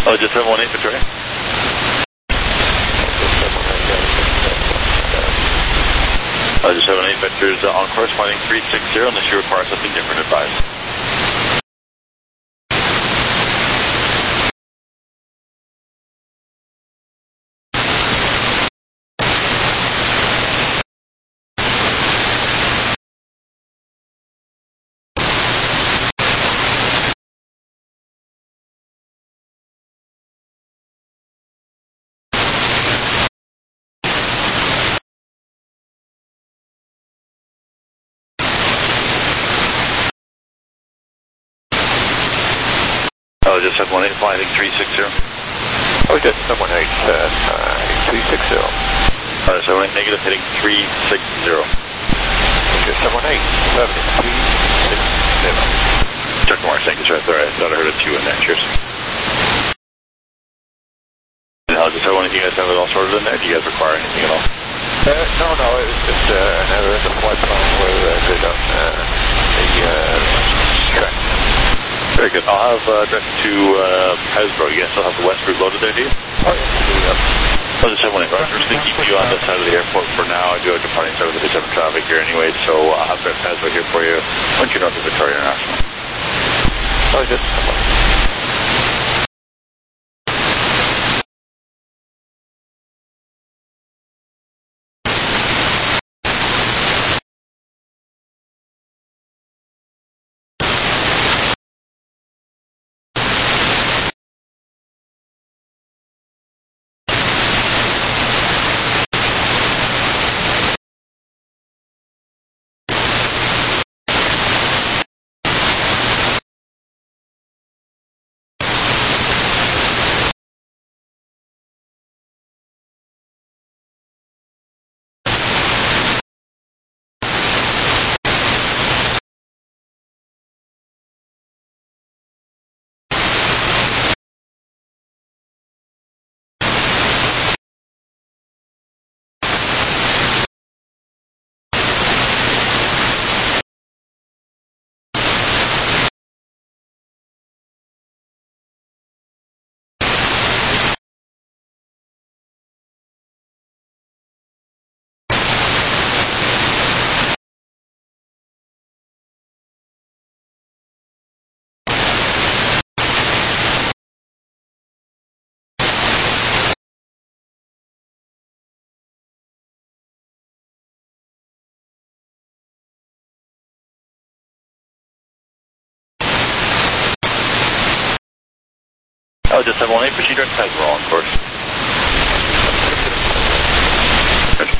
Oh, just seven one eight, Victoria. Oh, just seven eight, Vectors uh, on course, finding three six zero, unless you require something different, advise. Oh, just seven one eight, flying three six zero. Oh, just seven one eight, uh, three six zero. Uh, seven one eight, negative, heading three six zero. Okay, seven one eight, seven three six zero. Check mark, thank you, sir. Sorry, I thought I heard a two in there. Cheers. I'll just seven one eight, you guys have it all sorted in there? Do you guys require anything at all? Uh, no, no, it was just uh, another end of flight plan where uh, they got uh, the uh, track. Very good. I'll have uh, address to uh, Hasbro. You guys still have the West route loaded there, do you? Oh, yeah. Oh, the seven one eight, right? I'm just going to keep you on this side of the airport for now. I do have departing side of the seven traffic here anyway, so I'll have address Hasbro here for you once you're north of Victoria International. Oh, just Oh, just seven one eight, proceed direct Hasbro on course. Good.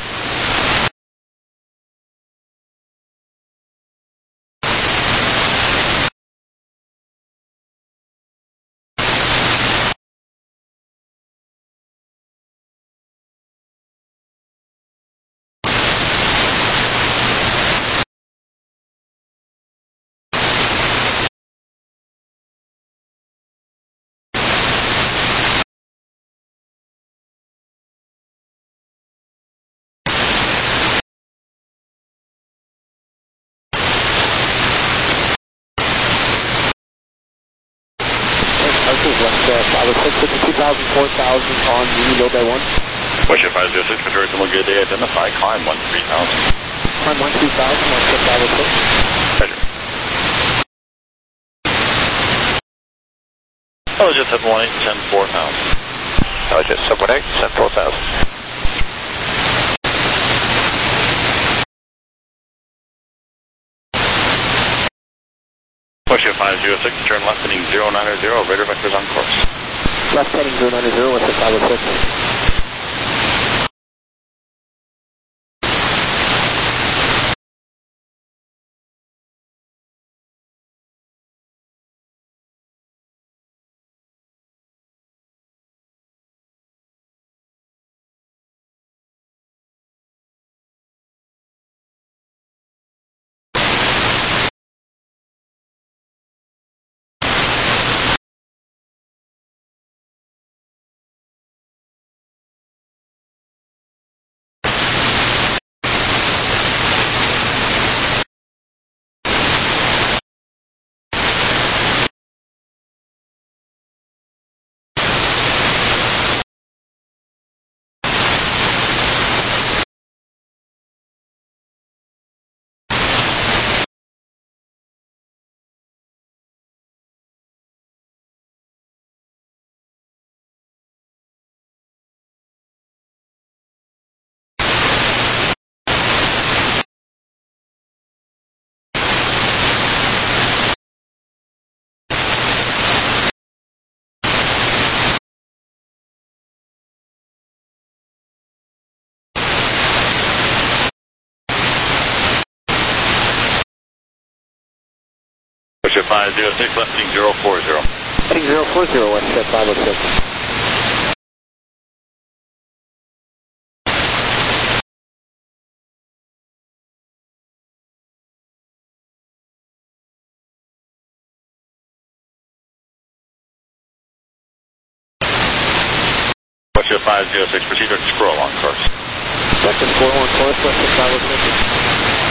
two thousand, four thousand on the low by one. West five zero six, Victoria, come on, good day, identify, climb one three thousand. Climb one three thousand, one six five zero six. Pleasure. Oh, just seven one eight, ten four thousand. Oh, just seven one eight, ten four thousand. West five zero six, turn left heading zero nine zero, radar vectors on course. Left heading zero nine zero, one six five zero six. Roger five zero six, left heading zero four zero. Heading zero four zero, West Jet five oh six. Roger five zero six, proceed to Squirrel on course. Second four one course, West Jet five oh six.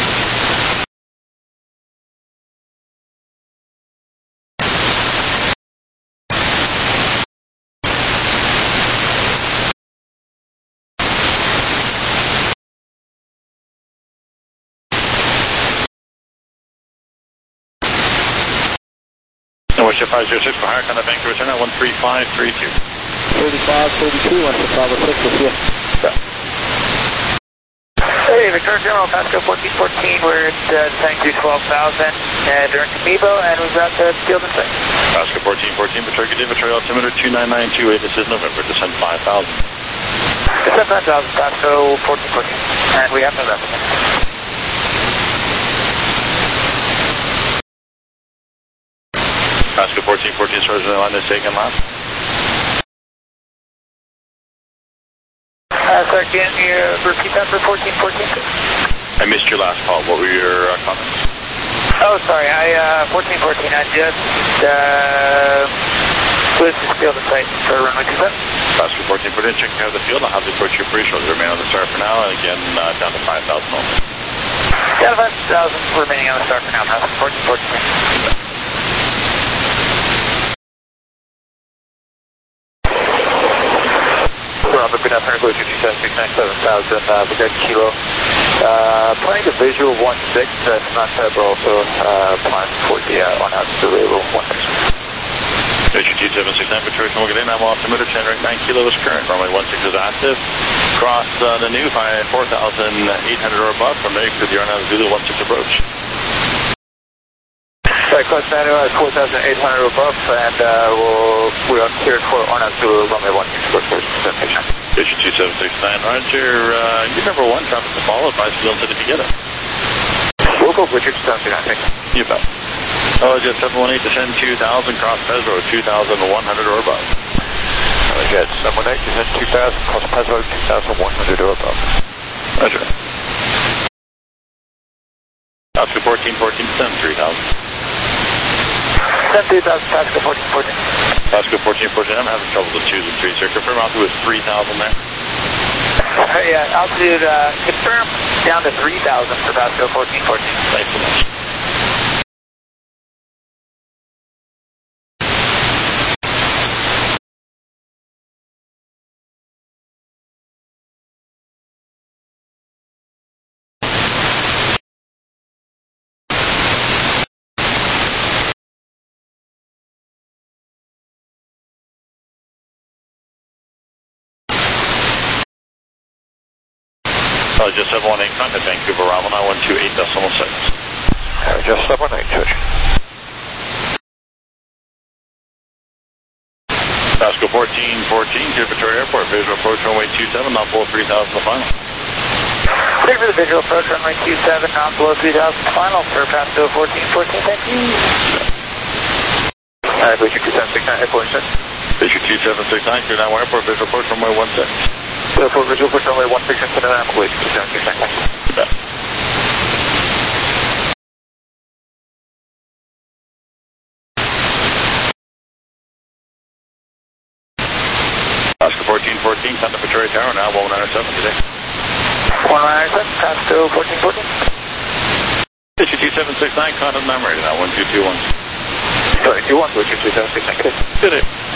Roger five zero six for higher contact Vancouver, turn out one three five three two. thirty-five thirty-two, West Jet five oh six, we'll see you. Hey, Victoria General, Pasco fourteen fourteen, we're at uh, descending to twelve thousand, uh, during Cabo, and we've got the field in sight. Pasco fourteen fourteen, Victoria Victoria altimeter two nine nine two eight, this is November, descend five thousand. Descend five thousand, Pasco fourteen fourteen, and we have no applicants. Pasco fourteen fourteen, starts on the line, is taken last. Uh, sorry, can you repeat that for fourteen fourteen? I missed your last call. What were your uh, comments? Oh, sorry, I, uh, fourteen fourteen, I just, uh, was the field in sight for runway two seven. Pasco fourteen fourteen, checking out the field. I'll have the approach your pre-show. Remain on the start for now, and again, uh, down to five thousand only. Down to five thousand, remaining on the start for now, Pasco fourteen fourteen. Robert, good afternoon, Blue two two seven six nine seven thousand, uh, Brigade Kilo. Uh, planning to visual one six, uh, not uh, but also, uh, plan for the, uh, on out to level one six. Station two seven six nine, Victoria, come again, I'm altimeter, generating nine kilos current, runway one six is active. Cross, uh, the new four thousand eight hundred or above, from there, to the Arnav Zulu one six approach. Right, cross Manu at four thousand eight hundred above, and uh, we'll, we're on cleared for Arnav Zulu, runway one six, approach presentation. Station two seven six nine, Roger, uh, you number one, traffic to follow, advise you don't if you get it. We'll go Richard two seven six nine, thanks. You bet. Oh, just seven one eight, descend two thousand, cross Pez Road, two thousand one hundred or above. Uh, Jet seven one eight, descend two thousand, cross Pez Road, two thousand one hundred or above. Roger. Pasco fourteen fourteen, descend three thousand. Descend three thousand, Pasco fourteen fourteen. Pasco fourteen fourteen, I'm having trouble with twos and threes here. Confirm altitude was three thousand there. Uh, yeah, altitude, uh, confirm down to three thousand for Pasco fourteen fourteen. Thanks so much. Uh, just seven one eight, contact Vancouver, Bravo nine one two eight decimal six. Uh, just seven one eight, touch. Pasco fourteen fourteen, to Victoria Airport, visual approach runway two seven, not below three thousand the final. Clear for the visual approach runway two seven, not below three thousand final for Pasco fourteen fourteen, thank you. Alright, Richard two seven six nine, airport six. Richard two seven six nine, clear down airport, visual approach runway one six. Airport visual approach runway one six, into the ramp, Richard two seven six nine, thank you. You bet. Pasco fourteen fourteen, contact Victoria Tower, now one nine seven today. one nine seven, Pasco fourteen fourteen. Richard two seven six nine, contact number now one two two one. Sorry, two one, Richard two seven six nine, good. Good day.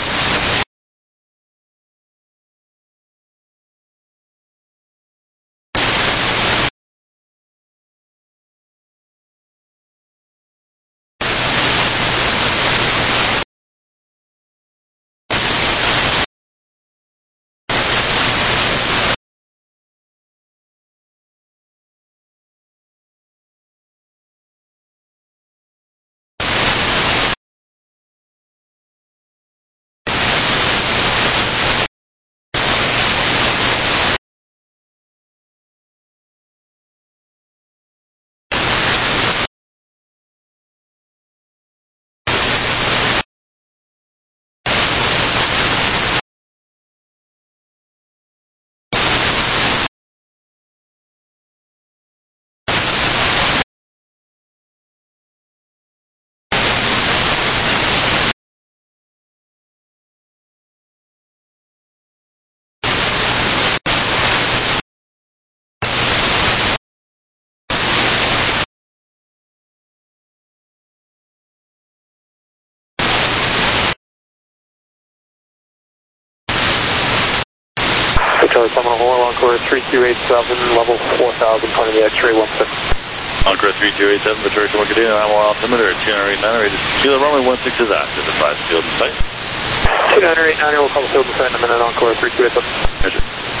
Charlie Seminole Hall, Encore three two eight seven, level four thousand, pointing the X-ray one six. Encore three two eight seven, Victoria Loma Cadena, nine one altimeter, two nine eight nine, ready to Kilo runway one six is active, advise field in sight. two nine eight nine, we'll call field in sight in a minute, Encore three two eight seven. Roger.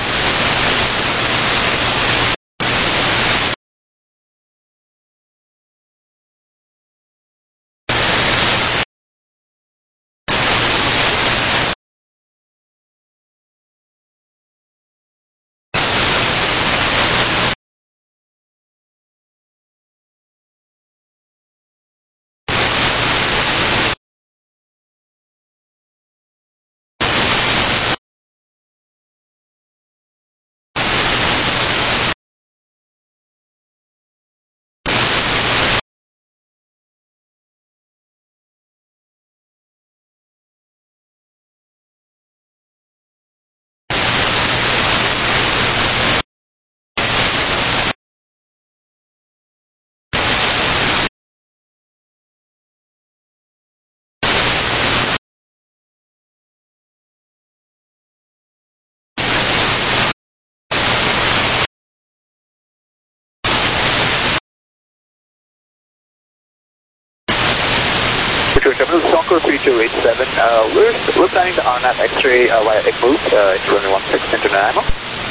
This is Encore three two eight seven. Uh, we're, we're planning to on that X-ray uh, via Igmoot, uh, into runway one six into Nanaimo.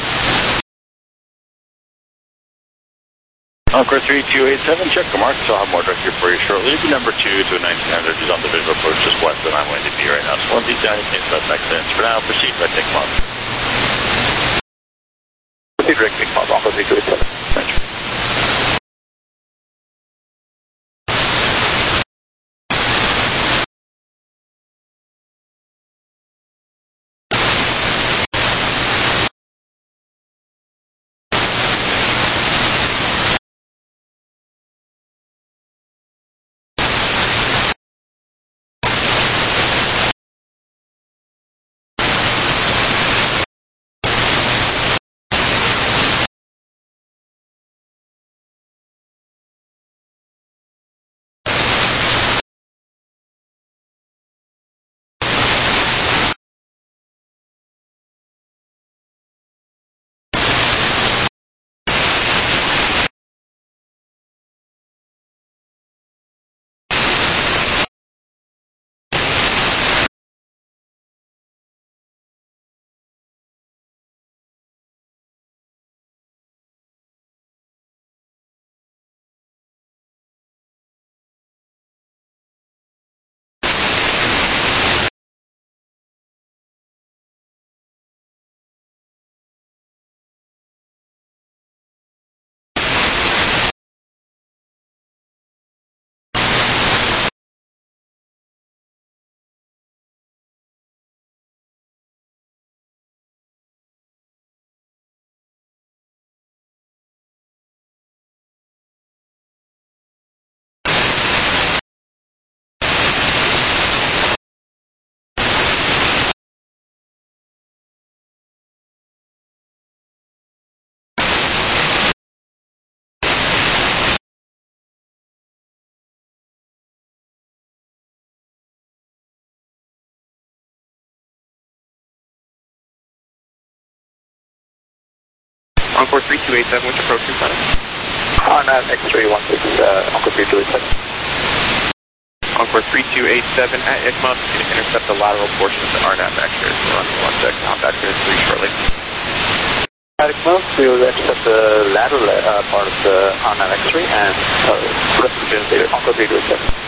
Encore three two eight seven, check the mark, so I'll have more direct here for you shortly. Number two to a nineteen hundred, he's on the visual approach just west of I'm going to be right now. So one detail, you can't start accidents. For now, proceed by take mark. Proceed direct take mark, Encore three two eight seven. Thank you. Encore three two eight seven, which approach is that? On that X-ray one six, uh, Encore three two eight seven. Encore three two eight seven at I C M O, you can intercept the lateral portions of R NAV vectors. We're on one sec, I'll back to three shortly. At I C M O, we will intercept the lateral uh, part of the R NAV X-ray and uh, rest of the data, Encore three two eight seven.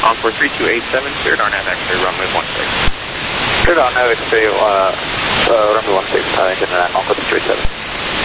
Encore three two eight seven, cleared R NAV X-ray, runway one six. Cleared R NAV X-ray, uh, uh, runway one six, uh, engine uh, Encore three two eight seven.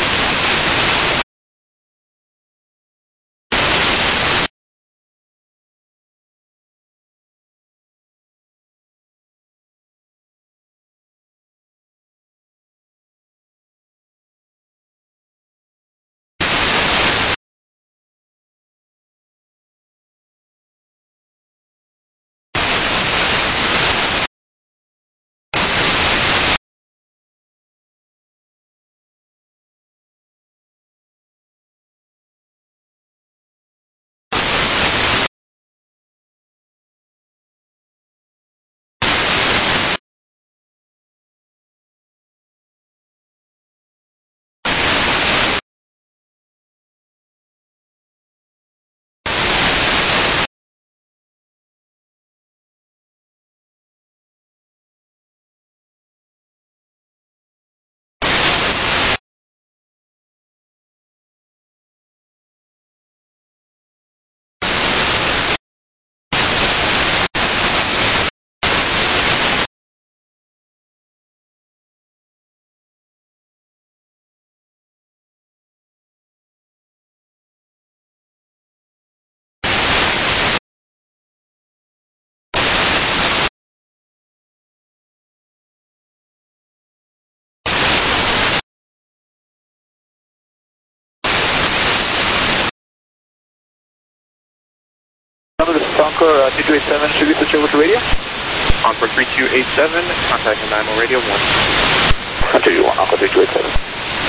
This is Encore uh, three two eight seven, should we switch over to radio? Encore three two eight seven, contact N I M O radio one. two one, Encore three two eight seven.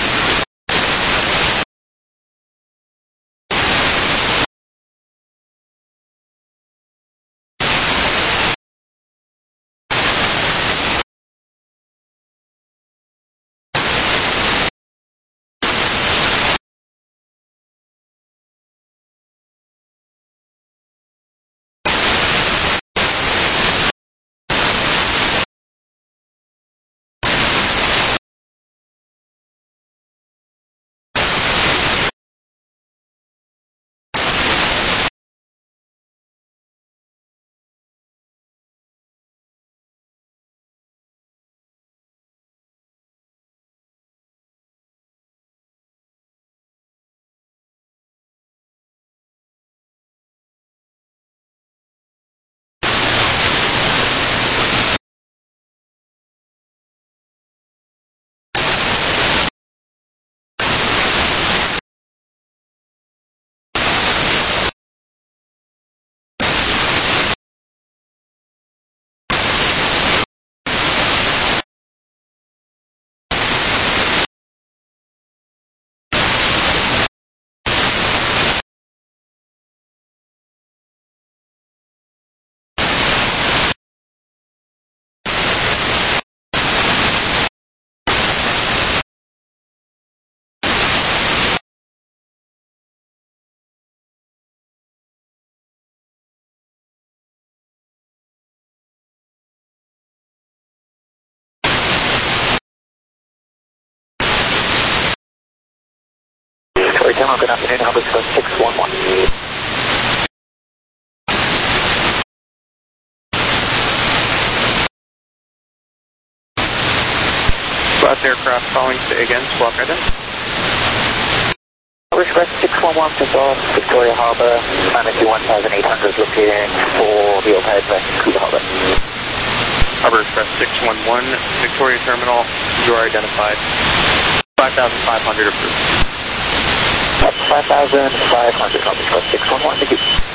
Good afternoon, Albert six one one. Last aircraft calling, say again, squawk right in. Express six one one, off Victoria Harbour, Manatee one thousand eight hundred, looking for the overhead Vancouver Harbour. Harbour Express six one one, Victoria Terminal, you are identified. five thousand five hundred approved. five thousand five hundred, Express six one one, thank you.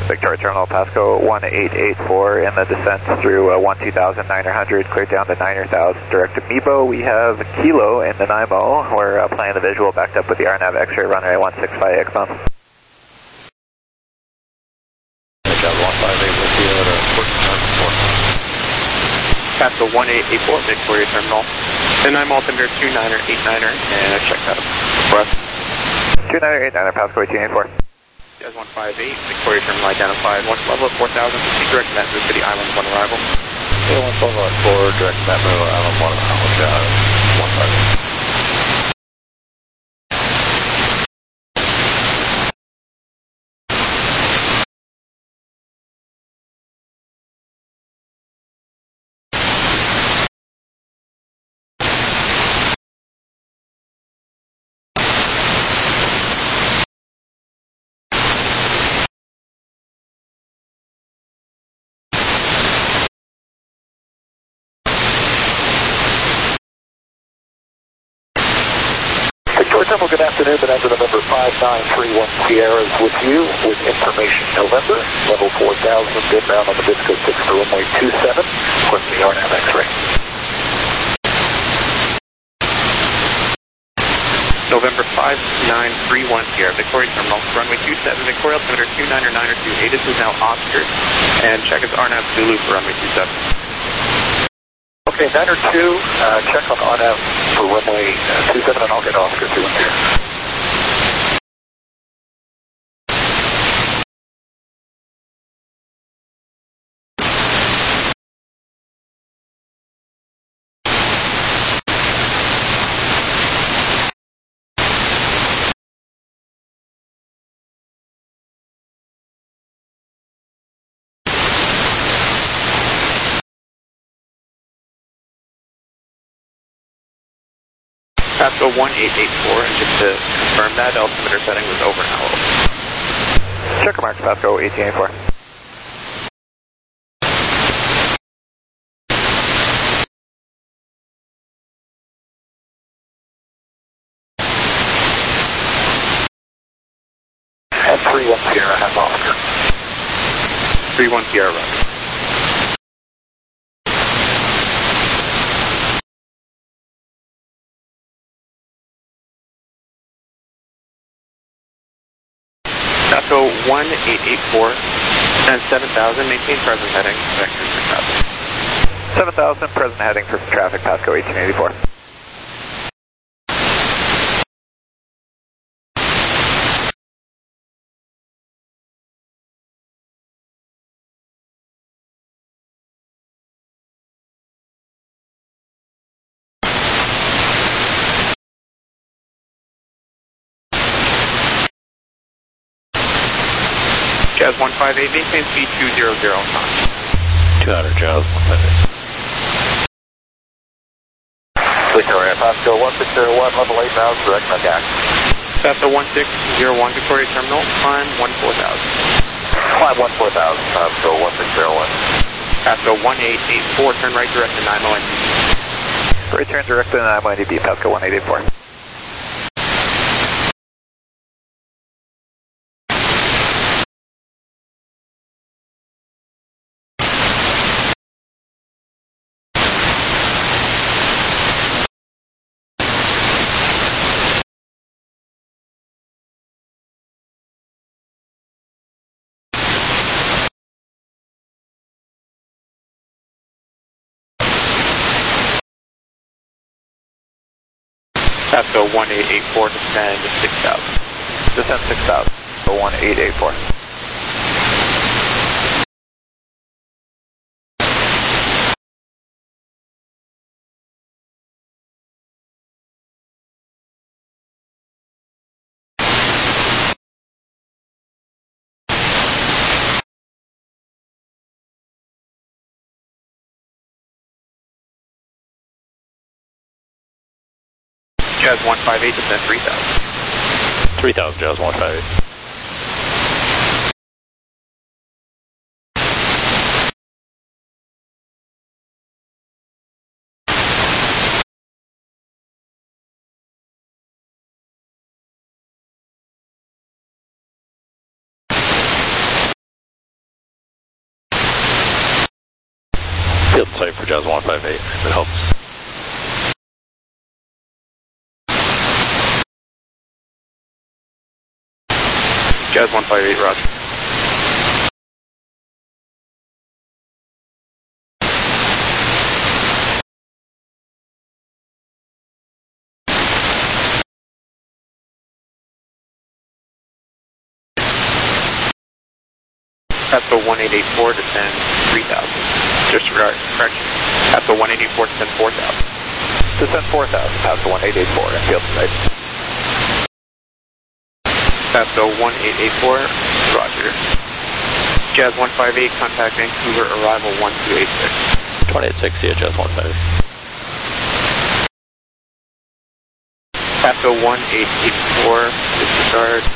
Victoria Terminal, Pasco one eight eight four in the descent through uh, one two thousand, niner hundred, cleared down to niner thousand, direct to Mebo. We have Kilo in the N I M O. We're uh, playing the visual backed up with the R NAV X-ray runway one six five X bound. Pasco one eight eight four, Victoria Terminal. Then I'm altimeter two niner eight niner, and I checked out. Breath. two niner eight niner, Pasco eighteen eighty-four. Jazz one five eight, Victoria Terminal identified. One level four thousand, direct net to City Island, one arrival. Yeah, one twelve on four, direct net to Island, one arrival, Jazz one five eight. Victoria Terminal, good afternoon. But enter November five nine three one Sierra is with you with information November, level four thousand, inbound on the Disco six for runway two seven, with the R NAV X-ray. November five nine three one Sierra, Victoria Terminal, runway two seven, Victoria altimeter two niner niner two, ATIS is now Oscar, and check its R NAV Zulu for runway two seven. Okay, niner two, uh, check on R NAV for runway uh, two seven, and I'll get Oscar two one here. Pasco one eight eight four, and just to confirm that, altimeter setting was over an hour. Checker mark, Pasco eighteen eighty-four. And three one Sierra has Oscar. three one Sierra runway. Pasco one eight eight four, and seven thousand, maintain present heading, vector six thousand. seven thousand, present heading for traffic, Pasco eighteen eighty-four. Jazz one five eight, maintain speed two zero zero nine. two hundred, Jazz one five eight. Victoria, Pasco one six zero one, level eight thousand, direct net gas. Pasco one six zero one, Victoria Terminal, climb one four thousand. Climb one four thousand, Pasco one six zero one. Pasco one eight eight four, turn right direct to nine oh N D B. Return direct to nine oh N D B, Pasco one eight eight four. Pasco one eight eight four, descend six thousand. Descend six thousand, one eight eight four. Jazz one five eight, descend three thousand. three thousand, Jazz one five eight. Field type for Jazz one five eight, if it helps. Jazz one five eight, roger. Pasco one eight eight four, descend three thousand. Disregard, correction. Pasco one eight eight four, descend four thousand. Descend four thousand, Pasco one eight eight four, and field type. Pasco one eight eight four, roger. Jazz one five eight, contact Vancouver, arrival one two eight six. twenty-eight sixty at Jazz one five eight. Pasco one eight eight four, disregard.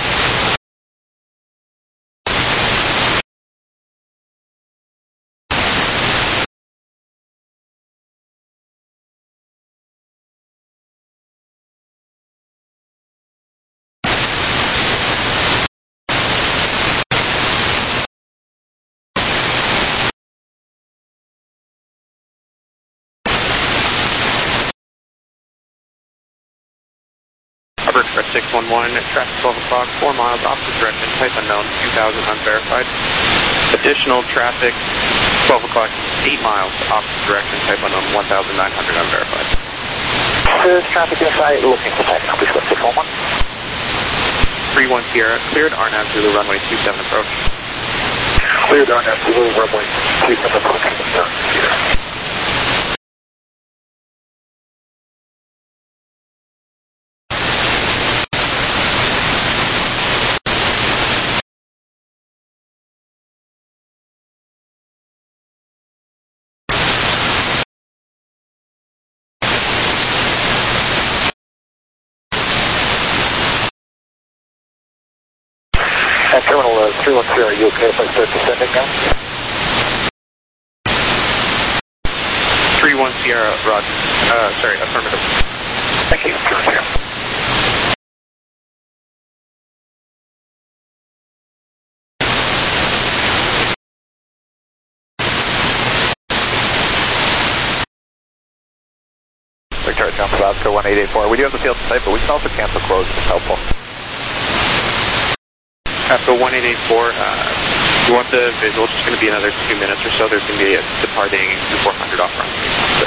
Express six one one, traffic twelve o'clock, four miles, opposite direction, type unknown, two thousand, unverified. Additional traffic, twelve o'clock, eight miles, opposite direction, type unknown, one thousand nine hundred, unverified. There's traffic inside, looking for type number six one one. three one Sierra, cleared, R N A V Zulu, runway two seven approach. Cleared, R N A V Zulu, runway two seven approach. Sierra. At terminal uh, three one zero, are you okay if I start descending now? three one Sierra, roger. Uh, sorry, affirmative. Thank you. three one zero. Victoria Jump Alaska one eight eight four. We do have the field type, but we can also cancel close if it's helpful. Pasco one eight eight four, uh, you want the visual, it's just going to be another two minutes or so. There's going to be a departing four hundred off run.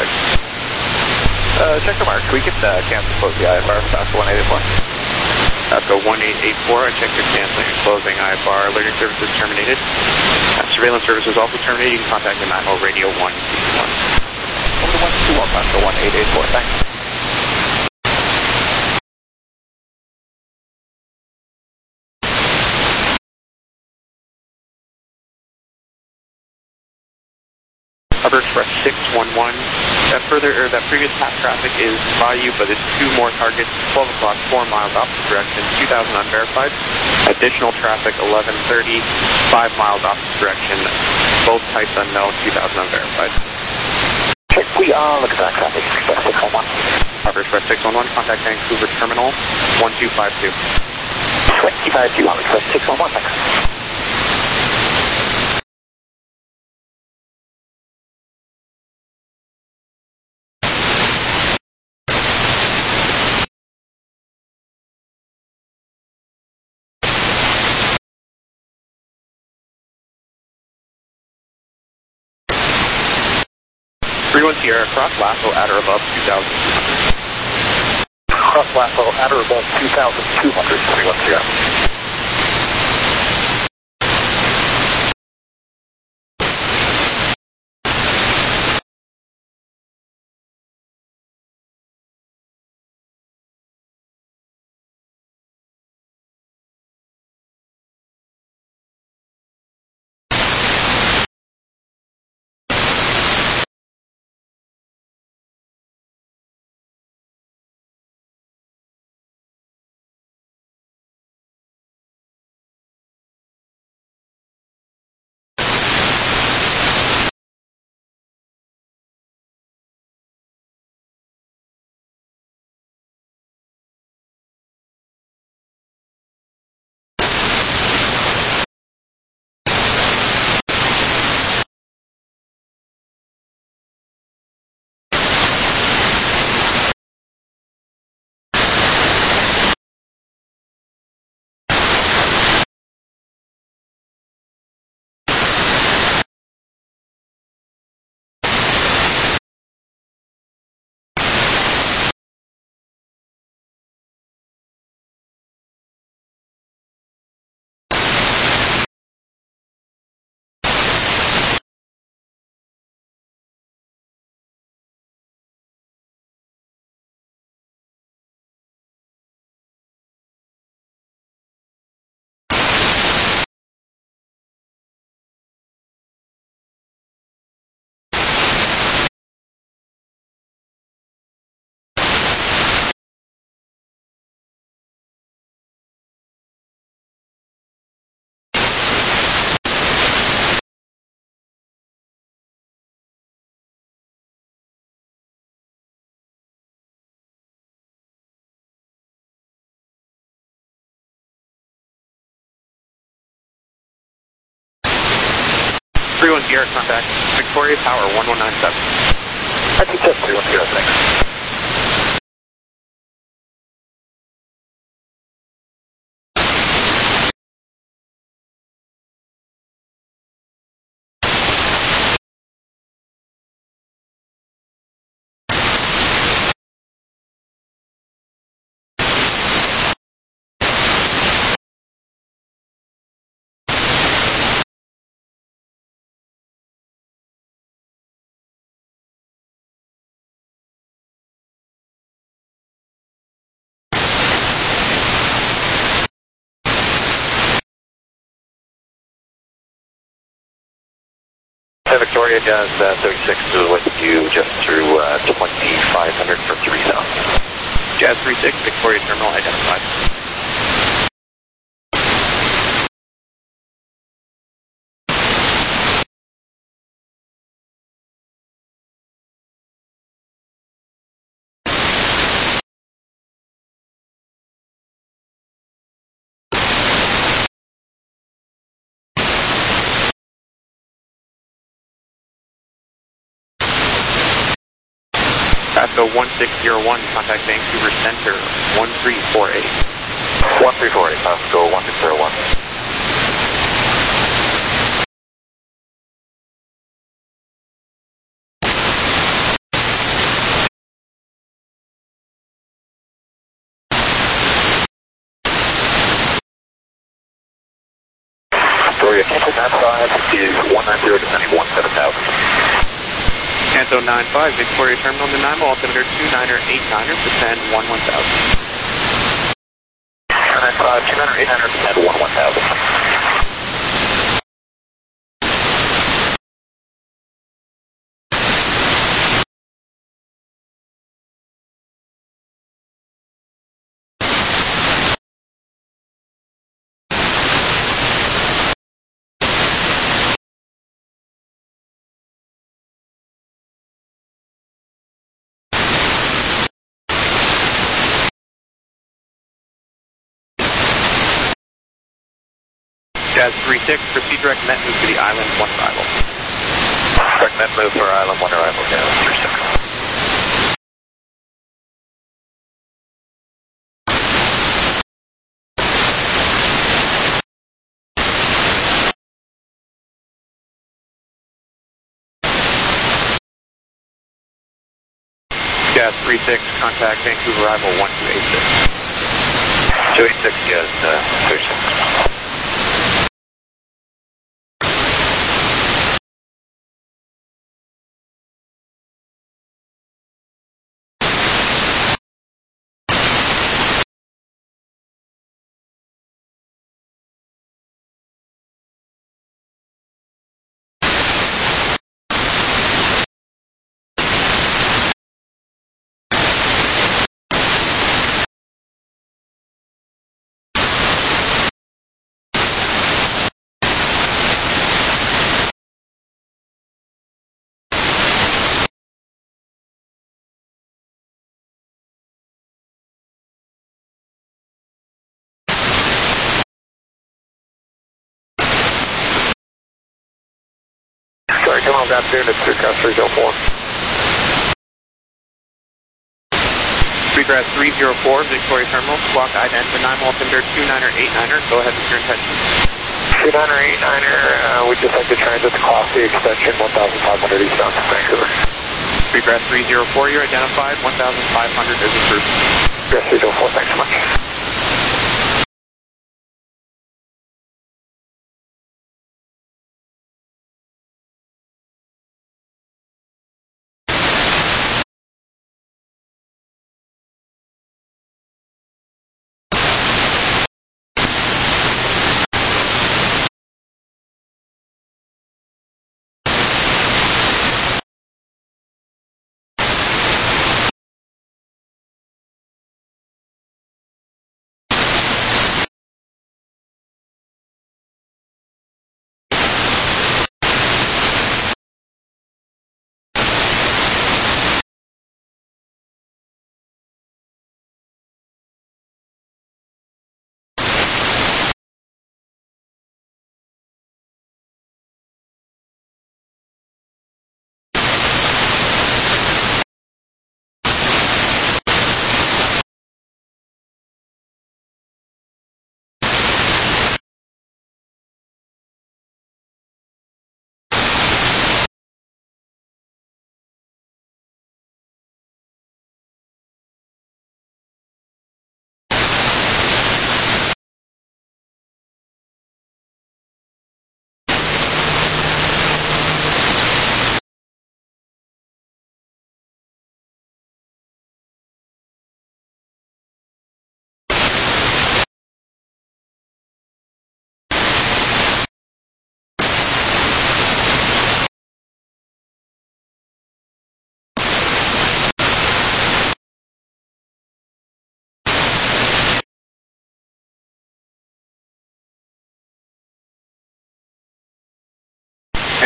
Uh, check the marks. We can uh, cancel close the I F R, Pasco one eight eight four. Pasco one eight eight four, I checked your canceling and closing I F R. Alerting services terminated. Uh, surveillance services also terminated. You can contact the nine oh radio one two one. Over to one two one, Pasco one eight eight four, thanks. Harbor Express six one one. That further, or that previous path traffic is by you, but it's two more targets. twelve o'clock, four miles opposite direction, two thousand unverified. Additional traffic, eleven thirty, five miles opposite direction. Both types unknown, two thousand unverified. Check, we are looking at traffic, Express six one one. Harbor Express six one one, contact Vancouver Terminal one two five two. twenty-five two on Express six one one, thanks. three one Sierra, cross Lasso at or above two thousand two hundred. Cross Lasso at or above two thousand two hundred, three one Sierra. Kilo Sierra, contact Victoria Tower, one one nine seven. Taxi seven three one zero, thanks. Victoria, Jazz uh, thirty-six is with you just through uh, twenty-five hundred for three thousand. Jazz thirty-six, Victoria Terminal identified. Pasco one six zero one, contact Vancouver Center, one three four eight. one three four eight, Pasco one six zero one. Victoria, cancel nine five is one nine zero descending one seven thousand. Canto nine five, Victoria Terminal, Nanaimo, altimeter two niner eight niner, descend one one thousand. nine five, two niner eight niner, descend one one thousand. Jazz thirty-six, proceed direct net move to the island, one arrival. Direct net move for island, one arrival, Jazz thirty-six. Jazz thirty-six, contact Vancouver arrival, one two eight six. two eight six, Jazz uh, thirty-six. Sorry, come on, got there, that's three cross three zero four. three cross three zero four, Victoria Terminal, squawk ident Nanaimo, altimeter two niner eight niner, go ahead with your intention. two niner eight niner, uh, we'd just like to transit the Class C extension one thousand five hundred eastbound to Vancouver. three cross three zero four, you're identified, one thousand five hundred is approved. three cross three zero four, thanks so much.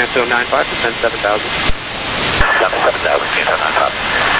Santo nine five, descend seven thousand. seven thousand, Santo nine five.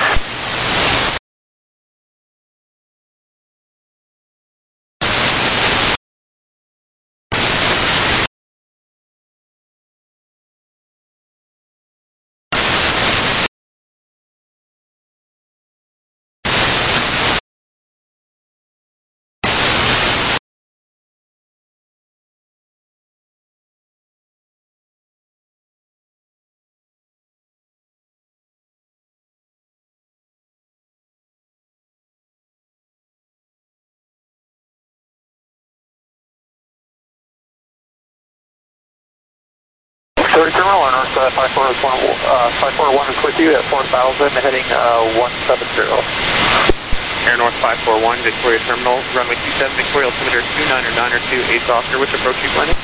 thirty terminal, North uh, five four one, uh, five four one is with you at four thousand, heading uh, one seven zero. Air North five four one, Victoria Terminal, runway two seven, Victoria altimeter two niner niner two, eighth Oscar, which approach you planning?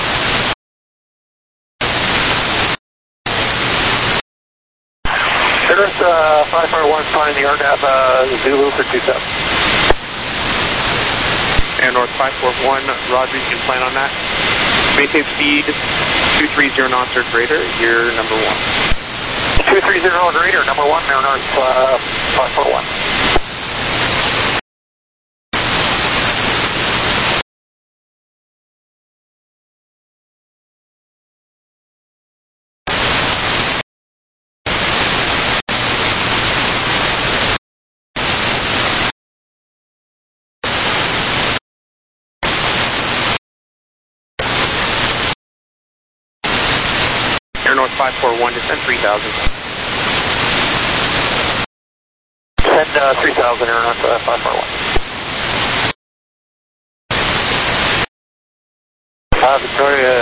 Air North uh, five four one, flying the R N A V uh, Zulu for two seven. Air North five four one, Roger, you can plan on that. Maintain speed two three zero knots or greater, you're number one. two three zero or greater, number one, Air North uh, five four one. Air North five four one, descend three thousand. Descend uh, three thousand, Air North uh, five four one. Uh, Victoria.